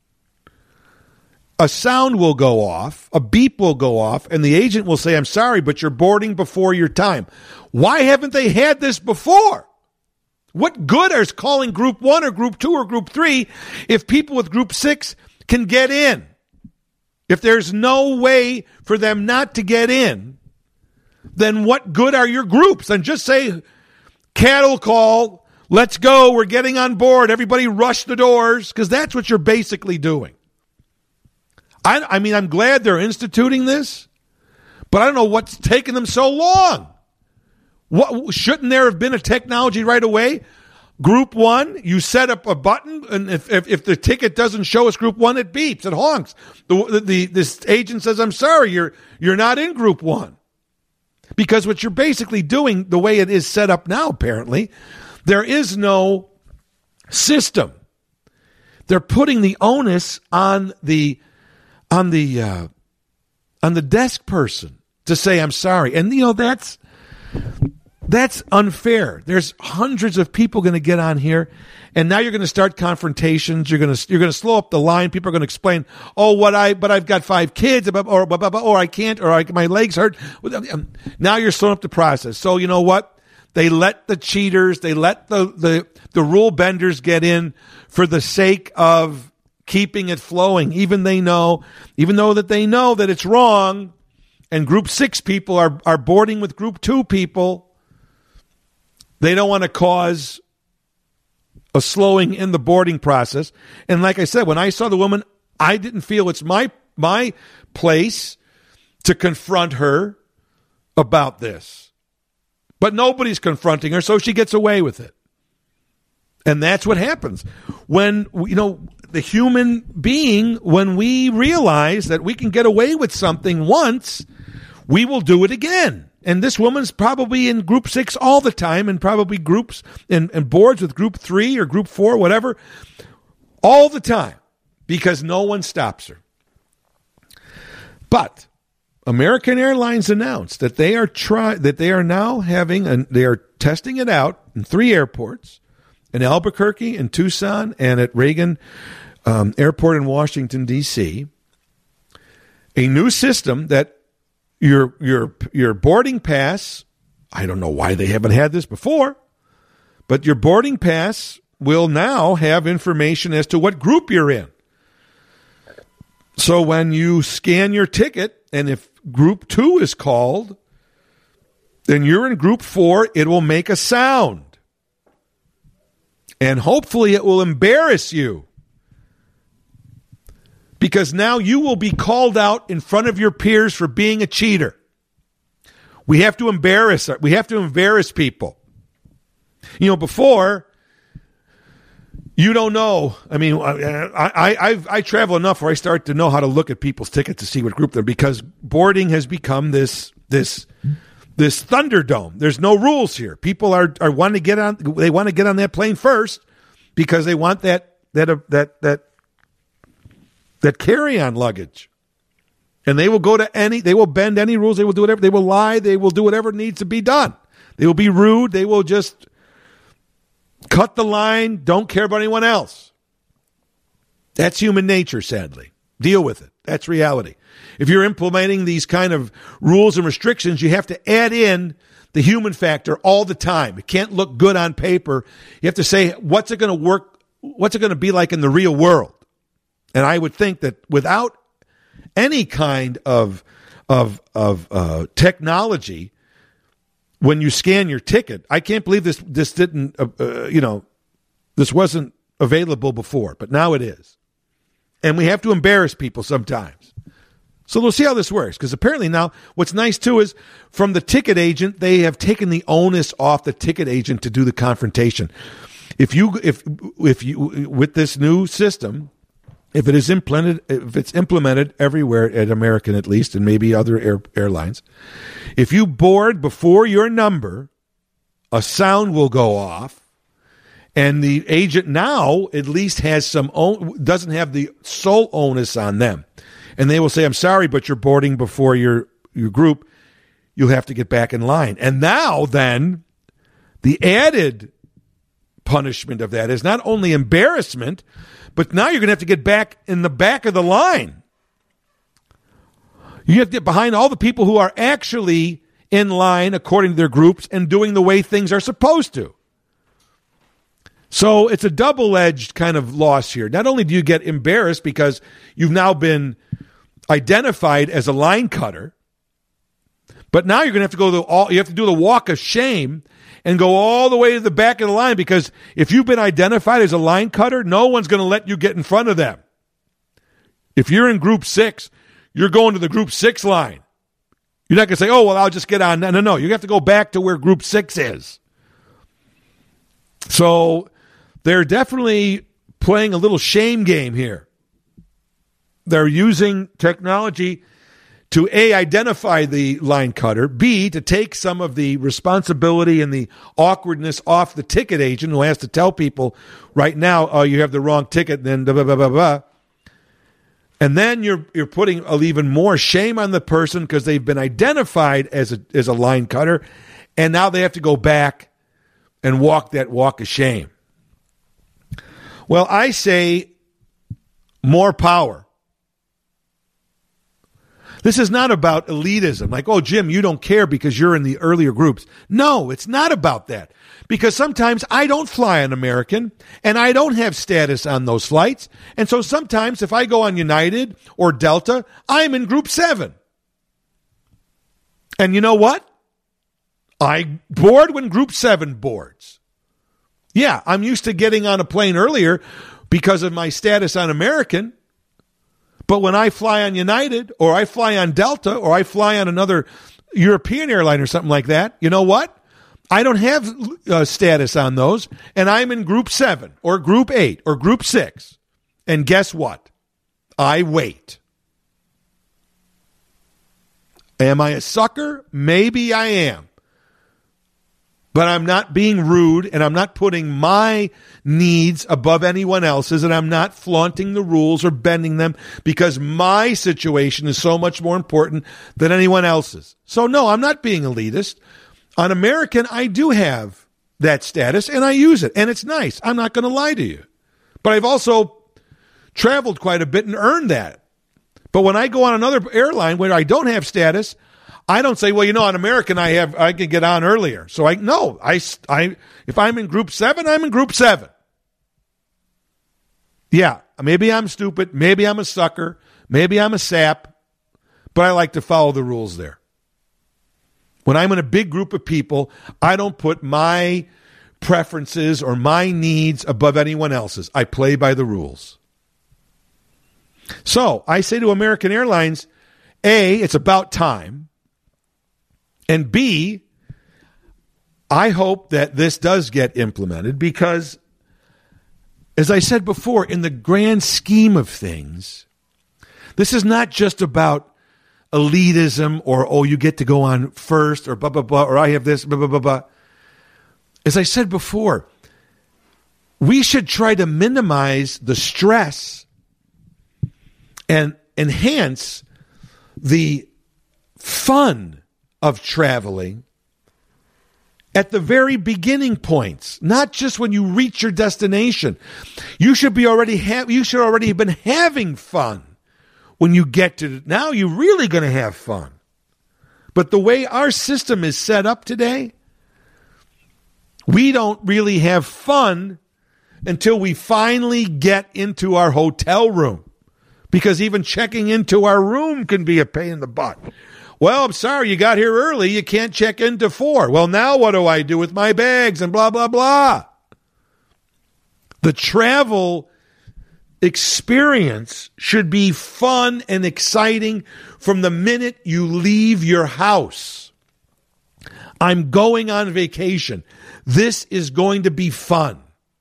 a sound will go off, a beep will go off, and the agent will say, I'm sorry, but you're boarding before your time. Why haven't they had this before? What good is calling group one or group two or group three if people with group six can get in? If there's no way for them not to get in, then what good are your groups? And just say, cattle call, let's go, we're getting on board, everybody rush the doors, because that's what you're basically doing. I, I mean, I'm glad they're instituting this, but I don't know what's taking them so long. What shouldn't there have been a technology right away? Group one, you set up a button, and if, if, if the ticket doesn't show us group one, it beeps, it honks. The, the, the this agent says, I'm sorry, you're you're not in group one. Because what you're basically doing, the way it is set up now, apparently, there is no system. They're putting the onus on the on the uh, on the desk person to say, I'm sorry. And, you know, that's that's unfair. There's hundreds of people going to get on here, and now you're going to start confrontations. You're going to you're going to slow up the line. People are going to explain, oh, what I but I've got five kids, or or, or I can't, or I, my legs hurt. Now you're slowing up the process. So you know what? They let the cheaters, they let the the the rule benders get in for the sake of keeping it flowing. Even they know, even though that they know that it's wrong, and group six people are are boarding with group two people. They don't want to cause a slowing in the boarding process. And like I said, when I saw the woman, I didn't feel it's my my place to confront her about this. But nobody's confronting her, so she gets away with it. And that's what happens when, you know, the human being, when we realize that we can get away with something once, we will do it again. And this woman's probably in group six all the time, and probably groups and, and boards with group three or group four, whatever, all the time, because no one stops her. But American Airlines announced that they are try that they are now having and they are testing it out in three airports, in Albuquerque, in Tucson, and at Reagan um, Airport in Washington, D C, a new system that your your your boarding pass, I don't know why they haven't had this before, but your boarding pass will now have information as to what group you're in. So when you scan your ticket, and if group two is called, then you're in group four, it will make a sound. And hopefully it will embarrass you. Because now you will be called out in front of your peers for being a cheater. We have to embarrass we have to embarrass people. You know, before, you don't know. I mean, I I I've, I travel enough where I start to know how to look at people's tickets to see what group they're, because boarding has become this this this Thunderdome. There's no rules here. People are are want to get on. They want to get on that plane first because they want that that uh, that that that carry-on luggage, and they will go to any. They will bend any rules. They will do whatever. They will lie. They will do whatever needs to be done. They will be rude. They will just cut the line, don't care about anyone else. That's human nature, sadly. Deal with it. That's reality. If you're implementing these kind of rules and restrictions, you have to add in the human factor all the time. It can't look good on paper. You have to say, what's it going to work? What's it going to be like in the real world? And I would think that without any kind of, of, of uh, technology, when you scan your ticket, I can't believe this this didn't, uh, uh, you know, this wasn't available before, but now it is. And we have to embarrass people sometimes. So we'll see how this works, because apparently now what's nice, too, is from the ticket agent, they have taken the onus off the ticket agent to do the confrontation. If you, if, if you, with this new system, if it is implemented, if it's implemented everywhere at American at least, and maybe other air, airlines, if you board before your number, a sound will go off, and the agent now at least has some own, doesn't have the sole onus on them, and they will say, "I'm sorry, but you're boarding before your your group. You'll have to get back in line." And now, then, the added punishment of that is not only embarrassment, but now you're going to have to get back in the back of the line. You have to get behind all the people who are actually in line according to their groups and doing the way things are supposed to. So it's a double-edged kind of loss here. Not only do you get embarrassed because you've now been identified as a line cutter, but now you're going to have to go to all, you have to do the walk of shame and go all the way to the back of the line, because if you've been identified as a line cutter, no one's going to let you get in front of them. If you're in group six, you're going to the group six line. You're not going to say, "Oh, well, I'll just get on." No, no, no. You have to go back to where group six is. So they're definitely playing a little shame game here. They're using technology to A, identify the line cutter, B, to take some of the responsibility and the awkwardness off the ticket agent who has to tell people right now, "Oh, you have the wrong ticket," and then blah, blah, blah, blah, blah. And then you're you're putting even more shame on the person because they've been identified as a as a line cutter, and now they have to go back and walk that walk of shame. Well, I say more power. This is not about elitism, like, "Oh, Jim, you don't care because you're in the earlier groups." No, it's not about that. Because sometimes I don't fly on American, and I don't have status on those flights. And so sometimes if I go on United or Delta, I'm in group seven. And you know what? I board when group seven boards. Yeah, I'm used to getting on a plane earlier because of my status on American. But when I fly on United or I fly on Delta or I fly on another European airline or something like that, you know what? I don't have uh, status on those, and I'm in group seven or group eight or group six. And guess what? I wait. Am I a sucker? Maybe I am. But I'm not being rude, and I'm not putting my needs above anyone else's, and I'm not flaunting the rules or bending them because my situation is so much more important than anyone else's. So, no, I'm not being elitist. On American, I do have that status, and I use it, and it's nice. I'm not going to lie to you. But I've also traveled quite a bit and earned that. But when I go on another airline where I don't have status, I don't say, well, you know, on American, I have, I can get on earlier. So I, no, I, I, if I'm in group seven, I'm in group seven. Yeah, maybe I'm stupid. Maybe I'm a sucker. Maybe I'm a sap, but I like to follow the rules there. When I'm in a big group of people, I don't put my preferences or my needs above anyone else's. I play by the rules. So I say to American Airlines, A, it's about time. And B, I hope that this does get implemented because, as I said before, in the grand scheme of things, this is not just about elitism or, oh, you get to go on first or blah, blah, blah, or I have this, blah, blah, blah, blah. As I said before, we should try to minimize the stress and enhance the fun of traveling at the very beginning points, not just when you reach your destination. You should be already have you should already have been having fun when you get to now you're really going to have fun. But the way our system is set up today, we don't really have fun until we finally get into our hotel room. Because even checking into our room can be a pain in the butt. Well, I'm sorry, you got here early. You can't check into four. Well, now what do I do with my bags and blah, blah, blah? The travel experience should be fun and exciting from the minute you leave your house. I'm going on vacation. This is going to be fun.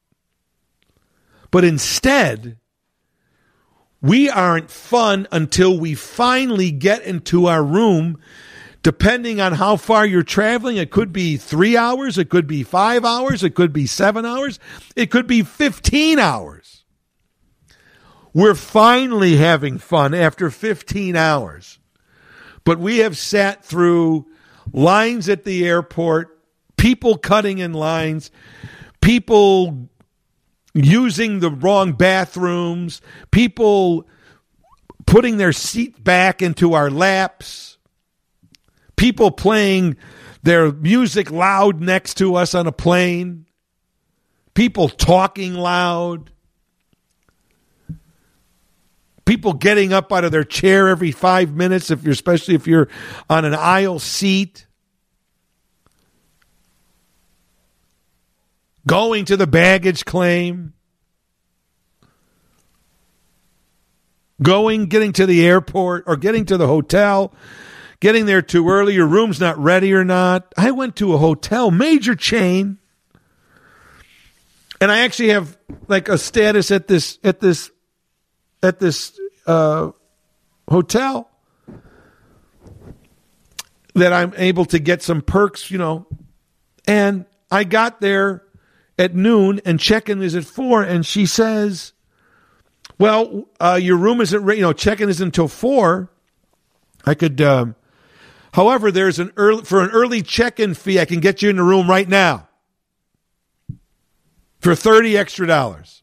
But instead, we aren't fun until we finally get into our room. Depending on how far you're traveling, it could be three hours, it could be five hours, it could be seven hours, it could be fifteen hours. We're finally having fun after fifteen hours. But we have sat through lines at the airport, people cutting in lines, people using the wrong bathrooms, people putting their seat back into our laps, people playing their music loud next to us on a plane, people talking loud, people getting up out of their chair every five minutes, if you're, especially if you're on an aisle seat, going to the baggage claim, going, getting to the airport or getting to the hotel, getting there too early, your room's not ready or not. I went to a hotel, major chain, and I actually have like a status at this at this at this uh, hotel that I'm able to get some perks, you know, and I got there at noon and check-in is at four, and she says, well, uh, your room isn't ready, you know, check-in is until four. I could, um, however, there's an early, for an early check-in fee, I can get you in the room right now for thirty extra dollars.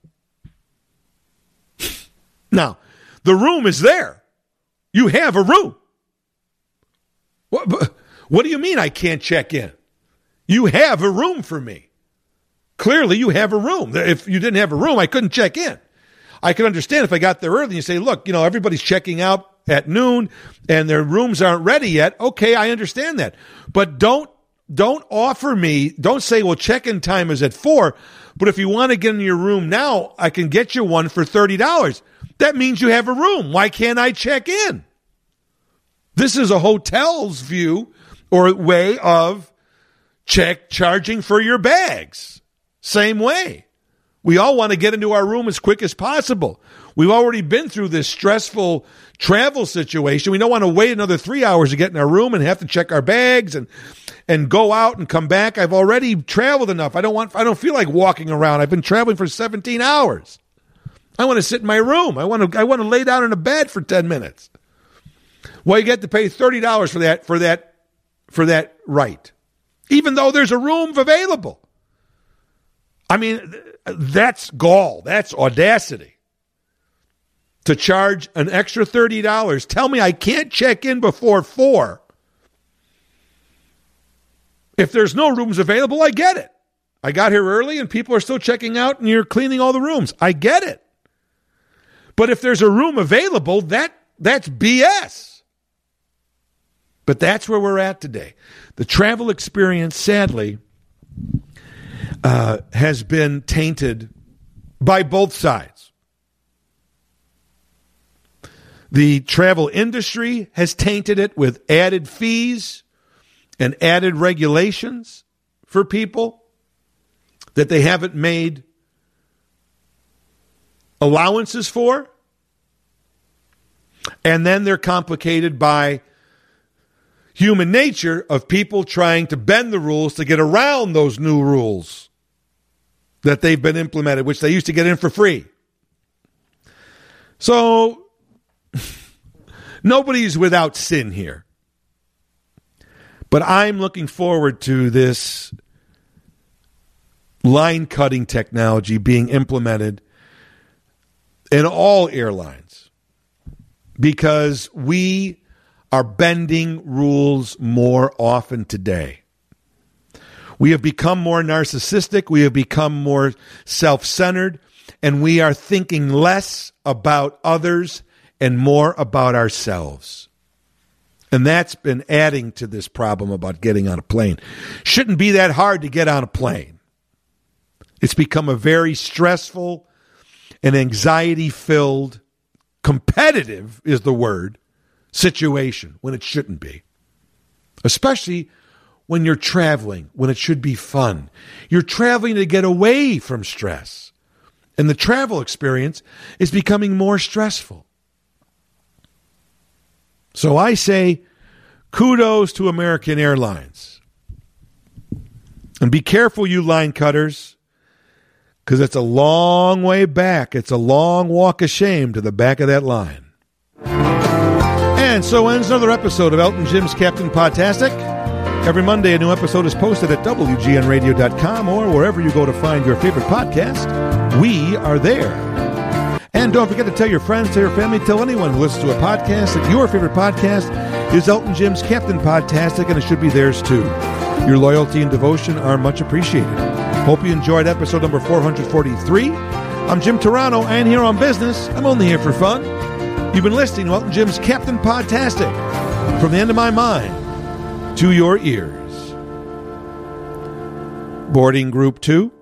Now, the room is there. You have a room. What, what do you mean I can't check in? You have a room for me. Clearly, you have a room. If you didn't have a room, I couldn't check in. I could understand if I got there early and you say, look, you know, everybody's checking out at noon and their rooms aren't ready yet. Okay, I understand that. But don't don't offer me, don't say, well, check-in time is at four, but if you want to get in your room now, I can get you one for thirty dollars. That means you have a room. Why can't I check in? This is a hotel's view or way of check charging for your bags. Same way. We all want to get into our room as quick as possible. We've already been through this stressful travel situation. We don't want to wait another three hours to get in our room and have to check our bags and and go out and come back. I've already traveled enough. I don't want. I don't feel like walking around. I've been traveling for seventeen hours. I want to sit in my room. I want to. I want to lay down in a bed for ten minutes. Well, you get to pay thirty dollars for that for that for that right, even though there's a room available. I mean, that's gall. That's audacity. To charge an extra thirty dollars. Tell me I can't check in before four. If there's no rooms available, I get it. I got here early and people are still checking out and you're cleaning all the rooms. I get it. But if there's a room available, that that's B S. But that's where we're at today. The travel experience, sadly, uh, has been tainted by both sides. The travel industry has tainted it with added fees and added regulations for people that they haven't made allowances for. And then they're complicated by human nature of people trying to bend the rules to get around those new rules that they've been implemented, which they used to get in for free. So nobody's without sin here. But I'm looking forward to this line cutting technology being implemented in all airlines because we are bending rules more often today. We have become more narcissistic. We have become more self-centered, and we are thinking less about others and more about ourselves. And that's been adding to this problem about getting on a plane. Shouldn't be that hard to get on a plane. It's become a very stressful and anxiety-filled, competitive is the word, situation when it shouldn't be. Especially when you're traveling, when it should be fun. You're traveling to get away from stress. And the travel experience is becoming more stressful. So I say kudos to American Airlines. And be careful, you line cutters, because it's a long way back. It's a long walk of shame to the back of that line. And so ends another episode of Elton Jim's Captain Podtastic. Every Monday, a new episode is posted at W G N radio dot com or wherever you go to find your favorite podcast. We are there. And don't forget to tell your friends, tell your family, tell anyone who listens to a podcast that your favorite podcast is Elton Jim's Captain Podtastic, and it should be theirs too. Your loyalty and devotion are much appreciated. Hope you enjoyed episode number four forty-three. I'm Jim Turano, and here on Business, I'm only here for fun. You've been listening to Elton Jim's Captain Podtastic. From the end of my mind to your ears. Boarding Group two.